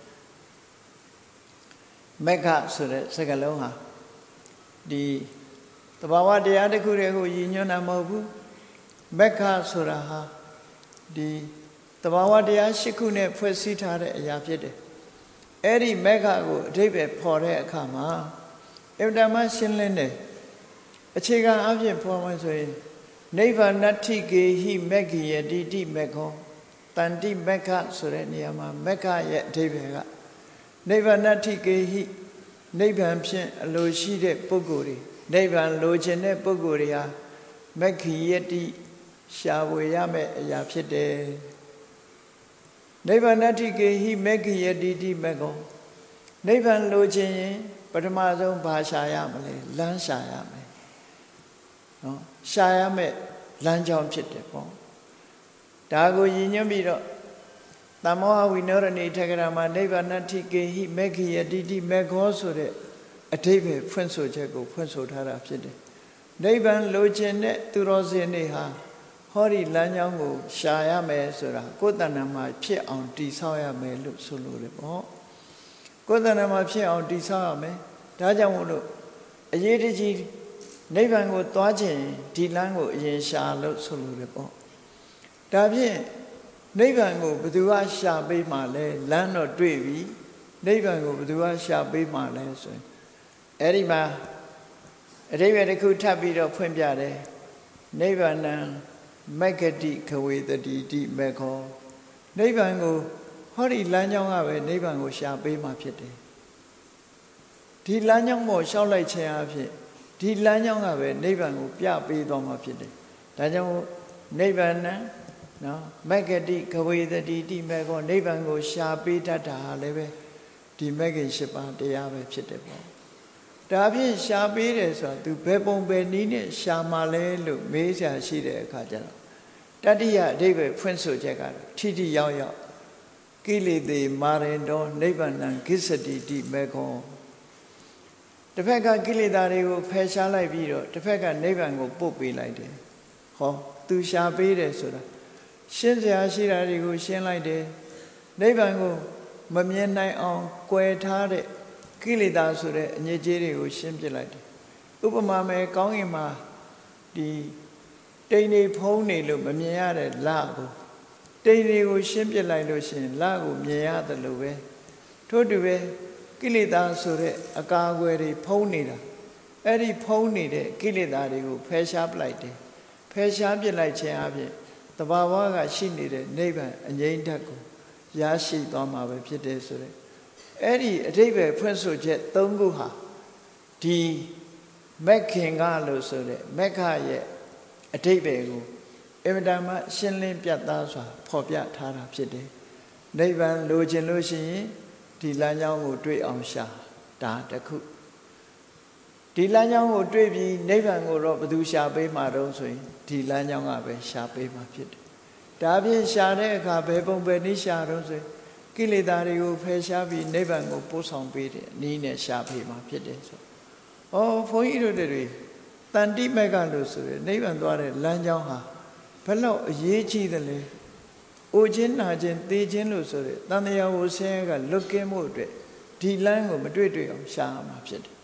မက်ခဆိုတဲ့စကားလုံးဟာဒီတဘာဝတရားတစ်ခုတည်းကိုရည်ညွှန်းတာမဟုတ်ဘူးမက်ခဆိုတာဟာဒီတဘာဝတရား၈ခုနဲ့ဖွဲ့စည်းထားတဲ့အရာဖြစ်တယ်အဲ့ဒီမက်ခကိုအဓိပ္ပာယ်ဖော်တဲ့အခါမှာအဗ္ဗဓမ္မရှင်းလင်းတယ်အခြေခံအဖြစ်ဖော်မှဆိုရင်နိဗ္ဗာနတ္ထိကေဟိမက္ခိယတိတိမက္ခောတန်တိမက္ခဆိုတဲ့နေရာမှာမက္ခရဲ့အဓိပ္ပာယ်ကနိဗ္ဗာနတ္ထိကေဟိနိဗ္ဗာန်ဖြင့်အလိုရှိတဲ့ပုဂ္ဂိုလ်တွေနိဗ္ဗာန်လိုချင်တဲ့ပုဂ္ဂိုလ်တွေဟာမက္ခိယတိရှားဝေရမယ့်အရာဖြစ်တယ်နိဗ္ဗာနတ္ထိကေဟိမက္ခိယတိတိမက္ခောနိဗ္ဗာန်လိုချင်ရင်ပထမဆုံးဘာရှာရမလဲလမ်းရှာရမယ်နော်ရှာရမယ်လမ်းကြောင်းဖြစ်တယ်ပေါ့ဒါကိုရည်ညွှန်းပြီးတော့တမောဟဝိနောရဏိထကရာမှာနိဗ္ဗာနတ္ထိကေဟိမက္ခိယတိတိမက္ခောဆိုတဲ့အဓိပ္ပာယ်ဖွင့်ဆိုချက်ကိုဖွင့်ဆိုထားတာဖြစ်တယ်နိဗ္ဗာန်လိုချင်တဲ့သူတော်စင်တွေဟာဟောဒီလမ်းကြောင်းကိုရှာရမယ်ဆိုတာကိုယ်တဏ္ဍာမှာဖြစ်အောင်တည်ဆောက်ရမယ်လို့ဆိုလိုတယ်ပေါ့ကိုယ်တဏ္ဍာမှာဖြစ်အောင်တည်ဆောက်ရမယ်ဒါကြောင့်မို့လို့အရေးတကြီးနိဗ္ဗာန်ကိုသွားခြင်းဒီလမ်းကိုအရင်ရှာလို့ဆိုလိုတယ်ပေါ့ဒါဖြင့်နိဗ္ဗာန်ကိုဘယ်သူကရှာပေးမှလဲလမ်းတော့တွေ့ပြီနိဗ္ဗာန်ကိုဘယ်သူကရှာပေးမှလဲဆိုရင်အဲ့ဒီမှာအဓိပ္ပာယ်တစ်ခုထပ်ပြီးတော့ဖွင့်ပြတယ်နိဗ္ဗာန်မက္ခတိခဝေတတိတိမက္ခောနိဗ္ဗာန်ကိုဟောဒီလမ်းကြောင်းကပဲနိဗ္ဗာန်ကိုရှာပေးမှဖြစ်တယ်ဒီလမ်းကြောင်းပေါ်လျှောက်လိုက်ခြင်းအဖြစ်ဒီလမ်းကြောင်းကပဲနိဗ္ဗာန်ကိုပြပေးသွားမှာဖြစ်တယ်ဒါကြောင့်နိဗ္ဗာန်နော်မက္ခတိခဝေတတိတိမက္ခောနိဗ္ဗာန်ကိုရှာပေးတတ်တာလည်းပဲဒီမက္ခိ၈ပါးတရားပဲဖြစ်တယ်ပေါ့ဒါဖြင့်ရှာပေးတယ်ဆိုတာသူဘယ်ပုံဘယ်နည်းနဲ့ရှာမှလဲလို့မေးစရာရှိတဲ့အခါကျတော့တတိယအဓိပ္ပာယ်ဖွင့်ဆိုချက်ကတော့ထိထိရောက်ရောက်ကိလေသေမာရင်တော်နိဗ္ဗာန်ဂစ္ဆတိတိမက္ခောတစ်ဖက်ကကိလေသာတွေကိုဖယ်ရှားလိုက်ပြီးတော့တစ်ဖက်ကနိဗ္ဗာန်ကိုပို့ပေးလိုက်တယ်ဟောသူရှာပေးတယ်ဆိုတာရှင်းစရာရှိတာတွေကိုရှင်းလိုက်တယ်နိဗ္ဗာန်ကိုမမြင်နိုင်အောင်ကွယ်ထားတဲ့ကိလေသာဆိုတဲ့အညစ်အကြေးတွေကိုရှင်းပြလိုက်တယ်ဥပမာမဲ့ကောင်းကင်မှာဒီတိမ်တွေဖုံးနေလို့မမြင်ရတဲ့လကိုတိမ်တွေကိုရှင်းပြလိုက်လို့ရှိရင်လကိုမြင်ရတယ်လို့ပဲထို့တူပဲကိလေသာဆိုတဲ့အကာအကွယ်တွေဖုံးနေတာအဲ့ဒီဖုံးနေတဲ့ကိလေသာတွေကိုဖယ်ရှားပလိုက်တယ်ဖယ်ရှားပြလိုက်ခြင်းအပြင်တဘာဝကရှိနေတဲ့နိဗ္ဗာန်အငြိမ့်ဓာတ်ကိုရရှိသွားမှာပဲဖြစ်တယ်ဆိုတဲ့အဲ့ဒီအဓိပ္ပာယ်ဖွင့်ဆိုချက်၃ခုဟာဒီမက္ခင်ကလို့ဆိုတဲ့မက္ခရဲ့အဓိပ္ပာယ်ကိုအင်မတန်မှရှင်းလင်းပြတ်သားစွာဖော်ပြထားတာဖြစ်တယ်နိဗ္ဗာန်လိုချင်လို့ရှိရင်ဒီလမ်းကြောင်းကိုတွေ့အောင်ရှာဒါတခုဒီလမ်းကြောင်းကိုတွေ့ပြီးနိဗ္ဗာန်ကိုတော့ဘယ်သူရှာပေးမှာတော့ဆိုရင်ဒီလမ်းကြောင်းကပဲရှာပေးမှာဖြစ်တယ်ဒါဖြင့်ရှာတဲ့အခါဘယ်ပုံဘယ်နည်းရှာတော့ဆိုရင်ကိလေသာတွေကိုဖယ်ရှားပြီးနိဗ္ဗာန်ကိုပို့ဆောင်ပေးတယ်နည်းနဲ့ရှာပေးမှာဖြစ်တယ်ဆိုဩဘုန်းကြီးတို့တွေတန်တိမက်ကလို့ဆိုရယ်နိဗ္ဗာန်သွားတဲ့လမ်းကြောင်းဟာဘယ်လောက်အရေးကြီးသလဲအိုခြင်းနာခြင်းသေခြင်းလို့ဆိုရယ်တန်တရားဝဆင်းရဲကလွတ်ကင်းမှုအတွက်ဒီလမ်းကိုမတွေ့အောင်ရှာရမှာဖြစ်တယ်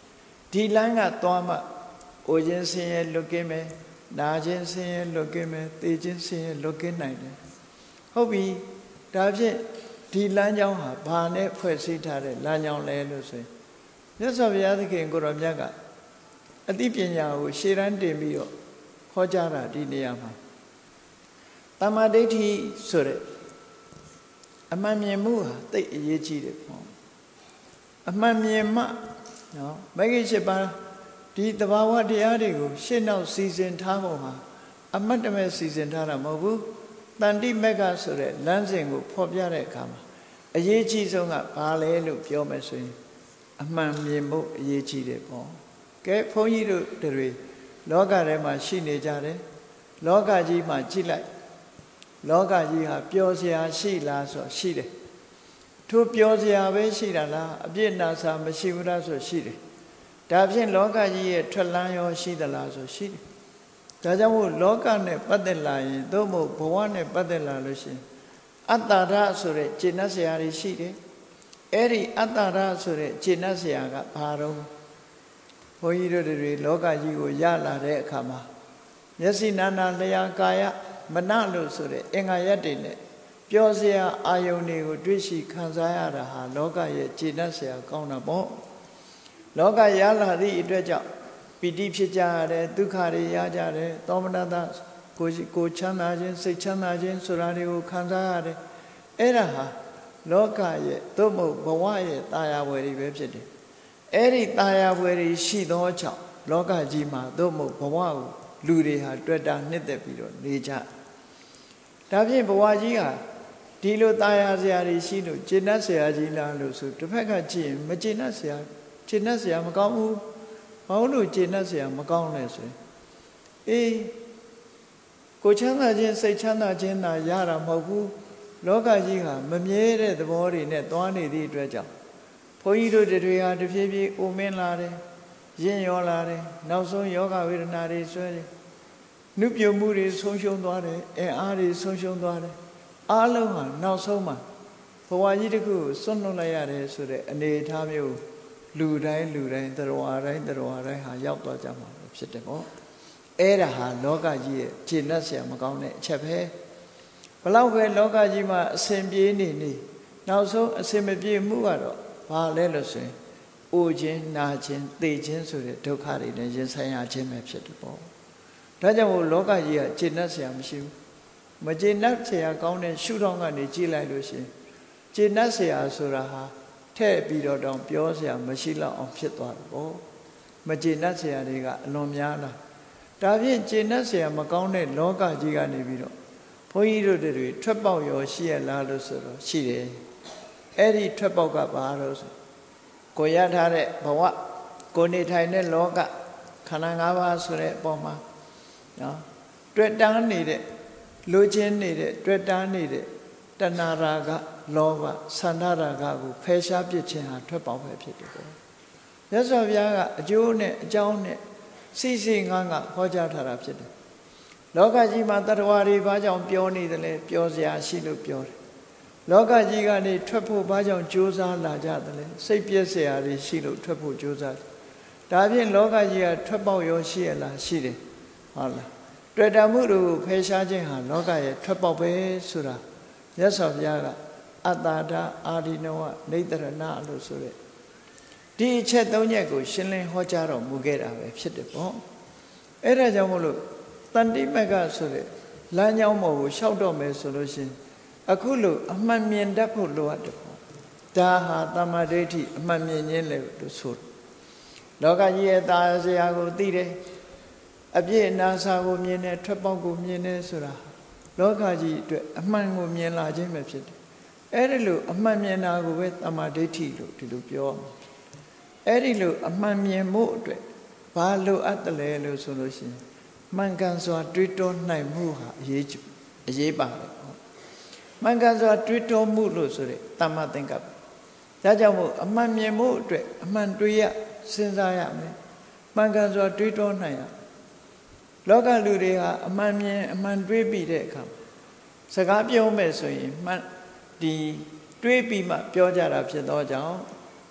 ဒီလမ်းကသွားမှအိုခြင်းဆင်းရဲလွတ်ကင်းမယ်နာခြင်းဆင်းရဲလွတ်ကင်းမယ်သေခြင်းဆင်းရဲလွတ်ကင်းနိုင်တယ်ဟုတ်ပြီဒါဖြင့်ဒီလမ်းကြောင်းဟာဘာနဲ့ဖွဲ့စည်းထားတဲ့လမ်းကြောင်းလဲလို့ဆိုရင်မြတ်စွာဘုရားသခင်ကိုရောမြတ်ကအသိပညာကိုရှေ့တန်းတင်ပြီးတော့ဟောကြားတာဒီနေရာမှာတမ္မာဒိဋ္ဌိဆိုတဲ့အမှန်မြင်မှုဟာသိအရေးကြီးတယ်ပေါ့အမှန်မြင်မှနော်မဂ္ဂင်၈ပါးဒီတဘာဝတရားတွေကိုရှေ့နောက်စီစဉ်ထားဖို့ဟာအမတ်တမဲ့စီစဉ်ထားတာမဟုတ်ဘူးတန်တိမက္ခဆိုတဲ့လမ်းစဉ်ကိုဖော်ပြတဲ့အခါမှာအရေးကြီးဆုံးကဘာလဲလို့ပြောမယ်ဆိုရင်အမှန်မြင်ဖို့အရေးကြီးတယ်ပေါ့ကဲဘုန်းကြီးတို့တွေလောကထဲမှာရှိနေကြတယ်လောကကြီးမှာကြည့်လိုက်လောကကြီးဟာပျော်စရာရှိလားဆိုရှိတယ်ထို့ပျော်စရာပဲရှိတာလားအပြစ်နာစာမရှိဘူးလားဆိုရှိတယ်ဒါဖြင့်လောကကြီးရဲ့ထွက်လန်းရောရှိသလားဆိုရှိတယ်ဒါကြောင့်မို့လောကနဲ့ပတ်သက်လာရင်သို့မဟုတ်ဘဝနဲ့ပတ်သက်လာလို့ရှိရင်အတ္တရဆိုတဲ့ကျင့်တတ်စရာတွေရှိတယ်အဲ့ဒီအတ္တရဆိုတဲ့ကျင့်တတ်စရာကဘာတော့ဘုန်းကြီးတို့တွေလောကကြီးကိုရလာတဲ့အခါမှာမျက်စိနာနာလျှာကာယမနလို့ဆိုတဲ့အင်္ဂါရပ်တွေနဲ့ပြောစရာအာယုန်တွေကိုတွေ့ရှိခံစားရတာဟာလောကရဲ့ကျင့်တတ်စရာကောင်းတာပေါ့လောကရလာသည့်အတွက်ကြောင့်ပီတိဖြစ်ကြရတယ်ဒုက္ခတွေရကြတယ်သောမနတကိုချမ်းသာခြင်းစိတ်ချမ်းသာခြင်းဆိုတာတွေကိုခံစားရတယ်အဲ့ဒါဟာလောကရဲ့သို့မဟုတ်ဘဝရဲ့တာယာဝယ်တွေပဲဖြစ်တယ်အဲ့ဒီတာယာဝယ်တွေရှိသောကြောင့်လောကကြီးမှာသို့မဟုတ်ဘဝကိုလူတွေဟာတွေ့တာနှစ်သက်ပြီးတော့နေကြဒါဖြင့်ဘဝကြီးဟာဒီလိုတာယာစရာတွေရှိလို့ကျင့်တတ်စရာကြီးလားလို့ဆိုတစ်ဖက်ကကြည့်ရင်မကျင့်တတ်စရာကျင့်တတ်စရာမကောင်းဘူးဘာလို့ကျင့်တတ်စရာမကောင်းလဲဆိုရင်အေးကိုချမ်းသာခြင်းစိတ်ချမ်းသာခြင်းသာရတာမဟုတ်ဘူးလောကကြီးဟာမမြဲတဲ့သဘောတွေနဲ့သွားနေသည့်အတွက်ကြောင့်ဘုန်းကြီးတို့တွေဟာတဖြည်းဖြည်းအိုမင်းလာတယ်ရင့်ရောလာတယ်နောက်ဆုံးယောဂဝေဒနာတွေဆွဲတယ်နှုတ်ပြမှုတွေဆုံးရှုံးသွားတယ်အင်အားတွေဆုံးရှုံးသွားတယ်အားလုံးဟာနောက်ဆုံးမှာဘဝကြီးတစ်ခုကိုစွန့်လွတ်လိုက်ရတယ်ဆိုတဲ့အနေအထားမျိုးလူတိုင်းသရဝါတိုင်းဟာရောက်သွားကြမှာဖြစ်တယ်ပေါ့အဲ့ဒါဟာလောကကြီးရဲ့ခြေနှက်เสียမကောင်းတဲ့အချက်ပဲဘလောက်ပဲလောကကြီးမှာအစဉ်ပြေးနေနောက်ဆုံးအစဉ်မပြေမှုကတော့ဘာလဲလို့ဆိုရင်အိုခြင်းနာခြင်းသေခြင်းဆိုတဲ့ဒုက္ခတွေနဲ့ရင်ဆိုင်ရခြင်းပဲဖြစ်တယ်ပေါ့ဒါကြောင့်မို့လောကကြီးကခြေနှက်เสียမရှိဘူးမခြေနှက်เสียကောင်းတဲ့ရှုထောင့်ကနေကြည့်လိုက်လို့ရှိရင်ခြေနှက်เสียဆိုတာဟာထဲ့ပြီးတော့တောင်ပြောเสียမရှိတော့အောင်ဖြစ်သွားတယ်ပေါ့မခြေနှက်เสียတွေကအလွန်များလားဒါဖြင့်ခြေနှက်เสียမကောင်းတဲ့လောကကြီးကနေပြီးတော့ဘုန်းကြီးတို့တွေထွက်ပေါက်ရောရှိရလားလို့ဆိုတော့ရှိတယ်အဲ့ဒီထွက်ပေါက်ကဘာလို့ဆိုကိုရထားတဲ့ဘဝကိုနေထိုင်တဲ့လောကခန္ဓာ၅ပါးဆိုတဲ့အပေါ်မှာနော်တွေ့တန်းနေတဲ့လူချင်းနေတဲ့တွေ့တန်းနေတဲ့တဏှာရာဂလောဘဆန္ဒရာဂကိုဖယ်ရှားပစ်ခြင်းဟာထွက်ပေါက်ပဲဖြစ်တယ်ပေါ့မြတ်စွာဘုရားကအကျိုးနဲ့အကြောင်းနဲ့စိငါးဟောကြားထားတာဖြစ်တယ်လောကကြီးမှာတ attva တွေဘာကြောင့်ပြောနေတယ်လဲပြောစရာရှိလို့ပြောတယ်လောကကြီးကနေထွက်ဖို့ဘာကြောင့်ကြိုးစားလာကြတယ်လဲစိတ်ပြည့်စရာတွေရှိလို့ထွက်ဖို့ကြိုးစားတယ်ဒါဖြင့်လောကကြီးကထွက်ပေါက်ရောရှိရလားရှိတယ်ဟုတ်လားတွေ့တာမှုတို့ဖယ်ရှားခြင်းဟာလောကရဲ့ထွက်ပေါက်ပဲဆိုတာမြတ်စွာဘုရားကအတ္တာဒအာဒီနဝနေတရဏလို့ဆိုတဲ့ဒီအချက်၃ချက်ကိုရှင်းလင်းဟောကြားတော်မူခဲ့တာပဲဖြစ်တယ်ပေါ့အဲ့ဒါကြောင့်မို့လို့တန်တိမက္ခဆိုတဲ့လမ်းကြောင်းပေါ်ကိုလျှောက်တော့မယ်ဆိုလို့ရှိရင်အခုလို့အမှန်မြင်တတ်ဖို့လိုအပ်တယ်ပေါ့ဒါဟာတမ္မာဒိဋ္ဌိအမှန်မြင်ခြင်းလေလို့ဆိုလောကကြီးရဲ့တာယာစရာကိုသိတယ်အပြည့်အနာစာကိုမြင်တယ်ထွက်ပေါက်ကိုမြင်တယ်ဆိုတာလောကကြီးအတွက်အမှန်ကိုမြင်လာခြင်းပဲဖြစ်တယ်အဲ့ဒီလိုအမှန်မြင်တာကိုပဲတမ္မာဒိဋ္ဌိလို့ဒီလိုပြောအဲ့ဒီလိုအမှန်မြင်မှုအတွက်ဘာလိုအပ်တယ်လဲလို့ဆိုလို့ရှိရင်မှန်ကန်စွာတွေးတောနိုင်မှုဟာအရေးပါတယ်မှန်ကန်စွာတွေးတောမှုလို့ဆိုတဲ့တမ္မာသင်္ကပ္ပဒါကြောင့်မို့အမှန်မြင်မှုအတွက်အမှန်တွေးရစဉ်းစားရမယ်မှန်ကန်စွာတွေးတောနိုင်ရလောကလူတွေဟာအမှန်မြင်အမှန်တွေးပြီးတဲ့အခါစကားပြောမယ်ဆိုရင်မှန်ဒီတွေးပြီးမှပြောကြတာဖြစ်သောကြောင့်တ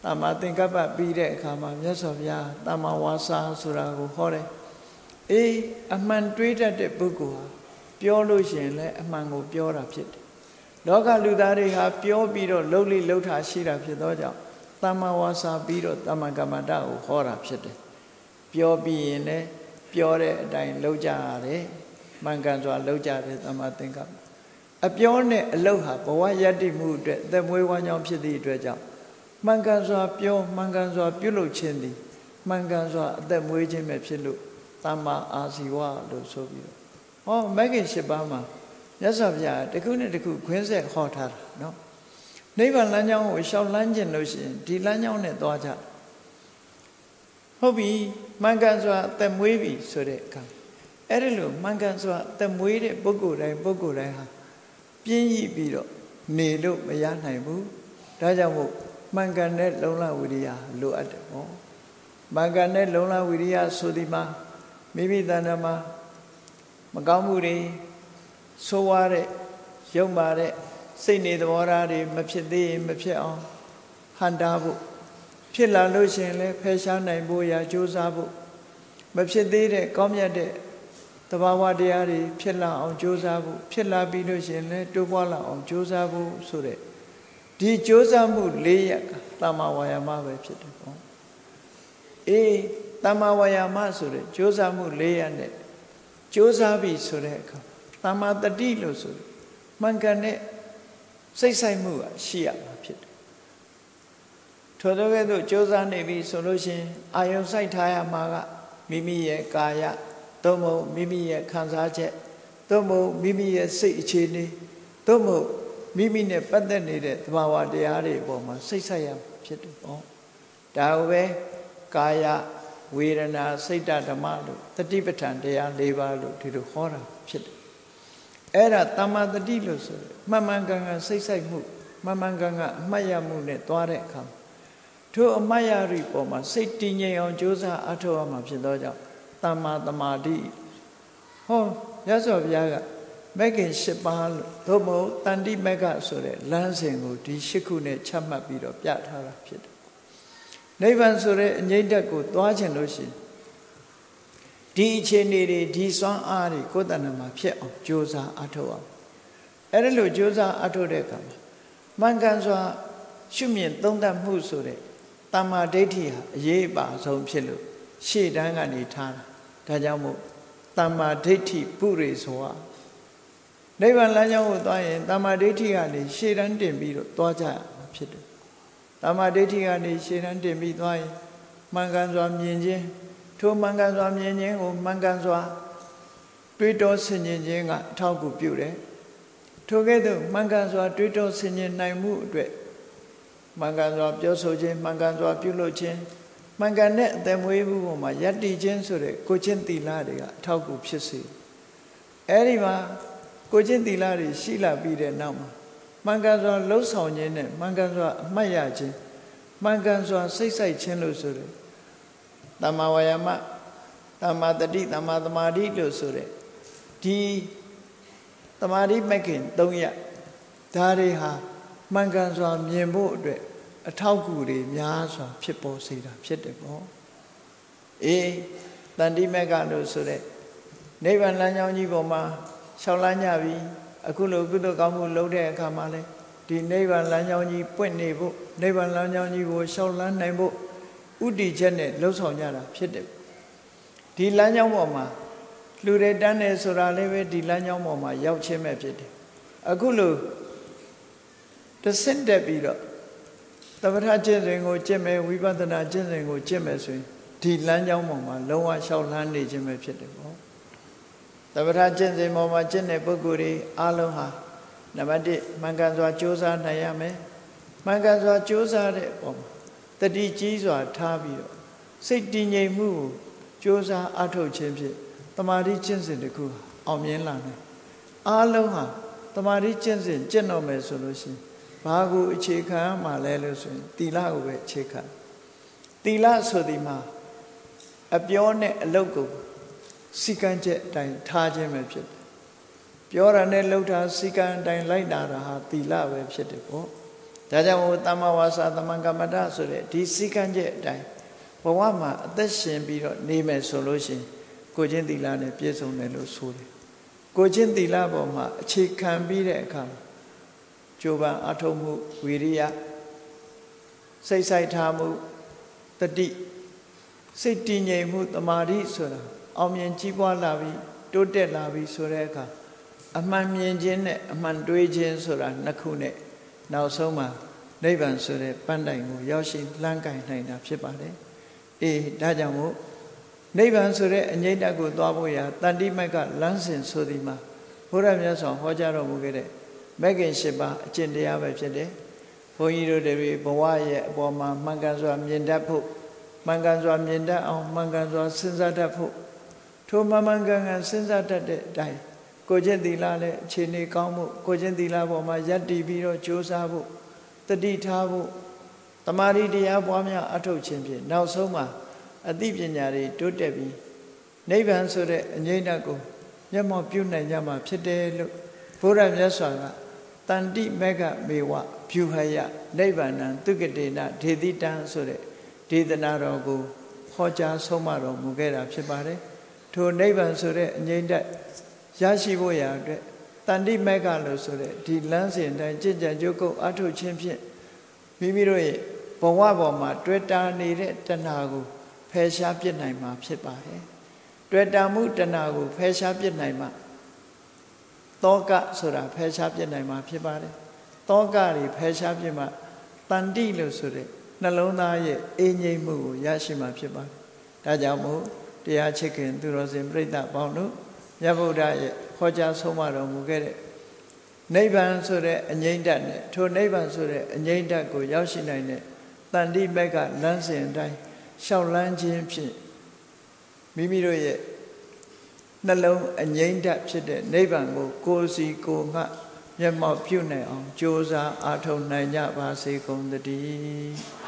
တမ္မာသင်္ကပ္ပပြီးတဲ့အခါမှာမြတ်စွာဘုရားတမ္မာဝါစာဆိုတာကိုဟောတယ်အေးအမှန်တွေးတတ်တဲ့ပုဂ္ဂိုလ်ဟာပြောလို့ရှိရင်လည်းအမှန်ကိုပြောတာဖြစ်တယ်လောကလူသားတွေဟာပြောပြီးတော့လှုပ်လိလှုပ်တာရှိတာဖြစ်သောကြောင့်တမ္မာဝါစာပြီးတော့တမ္မာကမ္မန္တကိုဟောတာဖြစ်တယ်ပြောပြီးရင်လည်းပြောတဲ့အတိုင်းလုပ်ကြရတယ်မှန်ကန်စွာလုပ်ကြတယ်တမ္မာသင်္ကပ္ပအပြောနဲ့အလုပ်ဟာဘဝယတ္တိမှုအတွက်သက်မွေးဝမ်းကြောင်းဖြစ်သည့်အတွက်ကြောင့်မှန်ကန်စွာပြောမှန်ကန်စွာပြုလုပ်ခြင်းသည်မှန်ကန်စွာအသက်မွေးခြင်းပဲဖြစ်လို့တမ္မာအာဇီဝလို့ဆိုပြီးတော့ဟောမဂ္ဂင်၈ပါးမှာမြတ်စွာဘုရားတစ်ခုနဲ့တစ်ခုခွင်းဆက်ဟောထားတာနော်နိဗ္ဗာန်လမ်းကြောင်းကိုရှောက်လန်းခြင်းလို့ရှိရင်ဒီလမ်းကြောင်းနဲ့သွားကြဟုတ်ပြီမှန်ကန်စွာအသက်မွေးပြီဆိုတဲ့အခါအဲ့ဒီလိုမှန်ကန်စွာအသက်မွေးတဲ့ပုဂ္ဂိုလ်တိုင်းဟာပြင်းရည်ပြီးတော့နေလို့မရနိုင်ဘူးဒါကြောင့်မို့မှန်ကန်တဲ့လုံလဝိရိယလိုအပ်တယ်ပေါ့မှန်ကန်တဲ့လုံလဝိရိယဆိုဒီမှာမိမိတဏ္ဍာမှာမကောင်းမှုတွေဆိုးဝါးတဲ့ယုံပါတဲ့စိတ်နေသဘောထားတွေမဖြစ်သေးရင်မဖြစ်အောင်ဟန်တာဖို့ဖြစ်လာလို့ရှိရင်လည်းဖယ်ရှားနိုင်ဖို့ရာကြိုးစားဖို့မဖြစ်သေးတဲ့ကောင်းမြတ်တဲ့သဘာဝတရားတွေဖြစ်လာအောင်ကြိုးစားဖို့ဖြစ်လာပြီးလို့ရှိရင်လည်းတိုးပွားလာအောင်ကြိုးစားဖို့ဆိုတဲ့ဒီကြိုးစားမှု၄ရက်ကတမ္မာဝါယာမပဲဖြစ်တယ်ပေါ့အေးတမ္မာဝါယာမဆိုတဲ့ကြိုးစားမှု၄ရက်နဲ့ကြိုးစားပြီဆိုတဲ့အခါတမ္မာတတိလို့ဆိုတယ်မှန်ကန်တဲ့စိတ်ဆိုင်မှုကရှိရမှာဖြစ်တယ်ထို့သောကဲ့သို့ကြိုးစားနေပြီဆိုလို့ရှိရင်အာယုံစိုက်ထားရမှာကမိမိရဲ့ကာယသို့မဟုတ်မိမိရဲ့ခံစားချက်သို့မဟုတ်မိမိရဲ့စိတ်အခြေအနေသို့မဟုတ်မိမိနဲ့ပတ်သက်နေတဲ့သဘာဝတရားတွေအပေါ်မှာစိတ်ဆိုင်ရဖြစ်တယ်ပေါ့ဒါကိုပဲကာယဝေဒနာစိတ်ဓမ္မလို့တတိပဋ္ဌာန်တရား၄ပါးလို့ဒီလိုဟောတာဖြစ်တယ်အဲ့ဒါတမ္မာတတိလို့ဆိုတယ်မှန်မှန်ကန်ကန်စိတ်ဆိုင်မှုမှန်မှန်ကန်ကန်အမှတ်ရမှုနဲ့သွားတဲ့အခါထိုအမှတ်ရတွေပေါ်မှာစိတ်တည်ငြိမ်အောင်ကြိုးစားအထောက်အမှာဖြစ်သောကြောင့်တမ္မာသမာဓိဟောရသော်ဘုရားကမဂ္ဂင်၈ပါးလို့သို့မဟုတ်တန်တိမဂ္ဂဆိုတဲ့လမ်းစဉ်ကိုဒီ၈ခုနဲ့ချမှတ်ပြီးတော့ပြထားတာဖြစ်တယ်နိဗ္ဗာန်ဆိုတဲ့အငြိမ့်တက်ကိုသွားခြင်းလို့ရှိရင်ဒီအခြေအနေတွေဒီစွမ်းအားတွေကိုယ်တဏ္ဍမှာဖြစ်အောင်ကြိုးစားအထောက်အောင်အဲ့ဒါလို့ကြိုးစားအထောက်တဲ့အခါမှာမှန်ကန်စွာရှုမြင်သုံးသပ်မှုဆိုတဲ့တမ္မာဒိဋ္ဌိဟာအရေးပါဆုံးဖြစ်လို့ရှေ့တန်းကနေထားတာဒါကြောင့်မို့တမ္မာဒိဋ္ဌိပုရိသောနိဗ္ဗာန်လမ်းကြောင်းကိုသွားရင်တမ္မာဒိဋ္ဌိကနေရှေ့တန်းတင်ပြီးတော့သွားကြရမှာဖြစ်တယ်တမ္မာဒိဋ္ဌိကနေရှေ့တန်းတင်ပြီးသွားရင်မှန်ကန်စွာမြင်ခြင်းထိုမှန်ကန်စွာမြင်ခြင်းကိုမှန်ကန်စွာတွေးတောဆင်ခြင်ခြင်းကအထောက်အကူပြုတယ်ထိုကဲ့သို့မှန်ကန်စွာတွေးတောဆင်ခြင်နိုင်မှုအတွက်မှန်ကန်စွာပြောဆိုခြင်းမှန်ကန်စွာပြုလုပ်ခြင်းမှန်ကန်တဲ့အသက်မွေးမှုပေါ်မှာယတ္တိခြင်းဆိုတဲ့ကိုချင်းသီလတွေကအထောက်အကူဖြစ်စေအဲ့ဒီမှာကိုချင်းသီလတွေရှိလာပြီးတဲ့နောက်မှာမှန်ကန်စွာလှုပ်ဆောင်ခြင်းနဲ့မှန်ကန်စွာအမှတ်ရခြင်းမှန်ကန်စွာစိတ်ဆိုင်ခြင်းလို့ဆိုတဲ့တမ္မာဝါယာမတမ္မာတတိတမ္မာသမာဓိလို့ဆိုတဲ့ဒီသမာဓိမဂ္ဂင်၃ရပ်ဒါတွေဟာမှန်ကန်စွာမြင်ဖို့အတွက်အထောက်အကူတွေများစွာဖြစ်ပေါ်စေတာဖြစ်တယ်ပေါ့အေးတန်တိမဂ္ဂလို့ဆိုတဲ့နိဗ္ဗာန်လမ်းကြောင်းကြီးပေါ်မှာရှောက်လန်းကြပြီအခုလိုကုသိုလ်ကောင်းမှုလုပ်တဲ့အခါမှာလဲဒီနိဗ္ဗာန်လမ်းကြောင်းကြီးပွင့်နေဖို့နိဗ္ဗာန်လမ်းကြောင်းကြီးကိုရှောက်လန်းနိုင်ဖို့ဥတည်ချက်နဲ့လှုပ်ဆောင်ကြတာဖြစ်တယ်ဒီလမ်းကြောင်းပေါ်မှာလူတွေတန်းနေဆိုတာလည်းပဲဒီလမ်းကြောင်းပေါ်မှာရောက်ချင်းပဲဖြစ်တယ်အခုလိုတစ်ဆင့်တက်ပြီးတော့သမထကျင့်စဉ်ကိုကျင့်မယ်ဝိပဿနာကျင့်စဉ်ကိုကျင့်မယ်ဆိုရင်ဒီလမ်းကြောင်းပေါ်မှာလုံးဝရှောက်လန်းနေခြင်းပဲဖြစ်တယ်ပေါ့သမထကျင့်စဉ်ပေါ်မှာကျင့်တဲ့ပုဂ္ဂိုလ်တွေအားလုံးဟာနံပါတ်1မှန်ကန်စွာကြိုးစားနိုင်ရမယ်မှန်ကန်စွာကြိုးစားတဲ့ပုံမှာတတိကြီးစွာထားပြီးတော့စိတ်တည်ငြိမ်မှုကိုကြိုးစားအထောက်ခြင်းဖြင့်တမာတိကျင့်စဉ်တစ်ခုအောင်မြင်လာတယ်အားလုံးဟာတမာတိကျင့်စဉ်ကျင့်တော့မယ်ဆိုလို့ရှိရင်ဘာကိုအခြေခံမှလဲလို့ဆိုရင်သီလကိုပဲအခြေခံသီလဆိုဒီမှာအပြောနဲ့အလုပ်ကိုစီကံချက်အတိုင်းထားခြင်းပဲဖြစ်တယ်ပြောတာနဲ့လုပ်တာစီကံအတိုင်းလိုက်တာဟာသီလပဲဖြစ်တယ်ပေါ့ဒါကြောင့်မို့သမ္မာဝါစာသမ္မာကမ္မန္တဆိုတဲ့ဒီစည်းကမ်းချက်အတိုင်းဘဝမှာအသက်ရှင်ပြီးတော့နေမယ်ဆိုလို့ရှိရင်ကိုချင်းသီလနဲ့ပြည့်စုံတယ်လို့ဆိုတယ်ကိုချင်းသီလပေါ်မှာအခြေခံပြီးတဲ့အခါကြိုးပမ်းအထောက်မှုဝီရိယစိတ်ဆိုင်ထားမှုတတိစိတ်တည်ငြိမ်မှုတမာတိဆိုတာအောင်မြင်ကြီးပွားလာပြီးတိုးတက်လာပြီးဆိုတဲ့အခါအမှန်မြင်ခြင်းနဲ့အမှန်တွေးခြင်းဆိုတာနှစ်ခုနဲ့နောက်ဆုံးမှာနိဗ္ဗာန်ဆိုတဲ့ပန်းတိုင်ကိုရောက်ရှိလှမ်းကင်နိုင်တာဖြစ်ပါတယ်အေးဒါကြောင့်မို့နိဗ္ဗာန်ဆိုတဲ့အငြိမ့်တက်ကိုသွားဖို့ရာတန်တိမက်ကလမ်းစဉ်ဆိုဒီမှာဘုရားမြတ်စွာဟောကြားတော်မူခဲ့တဲ့မဂ်ကင်၈ပါးအကျင့်တရားပဲဖြစ်တယ်ဘုန်းကြီးတို့တွေဘဝရဲ့အပေါ်မှာမှန်ကန်စွာမြင်တတ်ဖို့မှန်ကန်စွာမြင်တတ်အောင်မှန်ကန်စွာစဉ်းစားတတ်ဖို့ထိုမှန်မှန်ကန်ကန်စဉ်းစားတတ်တဲ့အတိုင်းကိုချင်းသီလလည်းအခြေအနေကောင်းဖို့ကိုချင်းသီလပေါ်မှာယက်တည်ပြီးတော့ကြိုးစားဖို့တတိထားဖို့တမာရီတရားပွားများအထောက်ခြင်းဖြင့်နောက်ဆုံးမှာအသိပညာတွေတိုးတက်ပြီးနိဗ္ဗာန်ဆိုတဲ့အငြိမ့်တက်ကိုမျက်မှောက်ပြုနိုင်ကြမှာဖြစ်တယ်လို့ဘုရားမြတ်စွာကတန်တိမက္ခမေဝဖြူဟယနိဗ္ဗာန်သုကတေနဒေတိတံဆိုတဲ့ဒေသနာတော်ကိုဟောကြားဆုံးမတော်မူခဲ့တာဖြစ်ပါတယ်ထိုနိဗ္ဗာန်ဆိုတဲ့အငြိမ့်တက်ရရှိဖို့ရာအတွက်တန်တိမက္ခလို့ဆိုတဲ့ဒီလမ်းစဉ်တိုင်းကြည်ကြံကြိုးကုပ်အထုတ်ခြင်းဖြင့်မိမိတို့ရဲ့ဘဝပေါ်မှာတွေ့တာနေတဲ့တဏှာကိုဖယ်ရှားပြစ်နိုင်မှာဖြစ်ပါတယ်တွေ့တာမှုတဏှာကိုဖယ်ရှားပြစ်နိုင်မှာတောကဆိုတာဖယ်ရှားပြစ်နိုင်မှာဖြစ်ပါတယ်တောကတွေဖယ်ရှားပြစ်မှာတန်တိလို့ဆိုတဲ့နှလုံးသားရဲ့အေးငြိမ်မှုကိုရရှိမှာဖြစ်ပါတယ်ဒါကြောင့်မို့တရားချစ်ခင်သူတော်စင်ပြိဿပေါင်းတို့မြတ်ဗုဒ္ဓရဲ့ဟောကြားဆုံးမတော်မူခဲ့တဲ့နိဗ္ဗာန်ဆိုတဲ့အငြိမ့်တက်နဲ့ထိုနိဗ္ဗာန်ဆိုတဲ့အငြိမ့်တက်ကိုရောက်ရှိနိုင်တဲ့တန်တိမက်ကလမ်းစဉ်အတိုင်းလျှောက်လန်းခြင်းဖြင့်မိမိတို့ရဲ့နှလုံးအငြိမ့်တက်ဖြစ်တဲ့နိဗ္ဗာန်ကိုကိုယ်စီကိုယ်ငှမျက်မှောက်ပြုနိုင်အောင်ကြိုးစားအားထုတ်နိုင်ကြပါစေကုန်သတည်း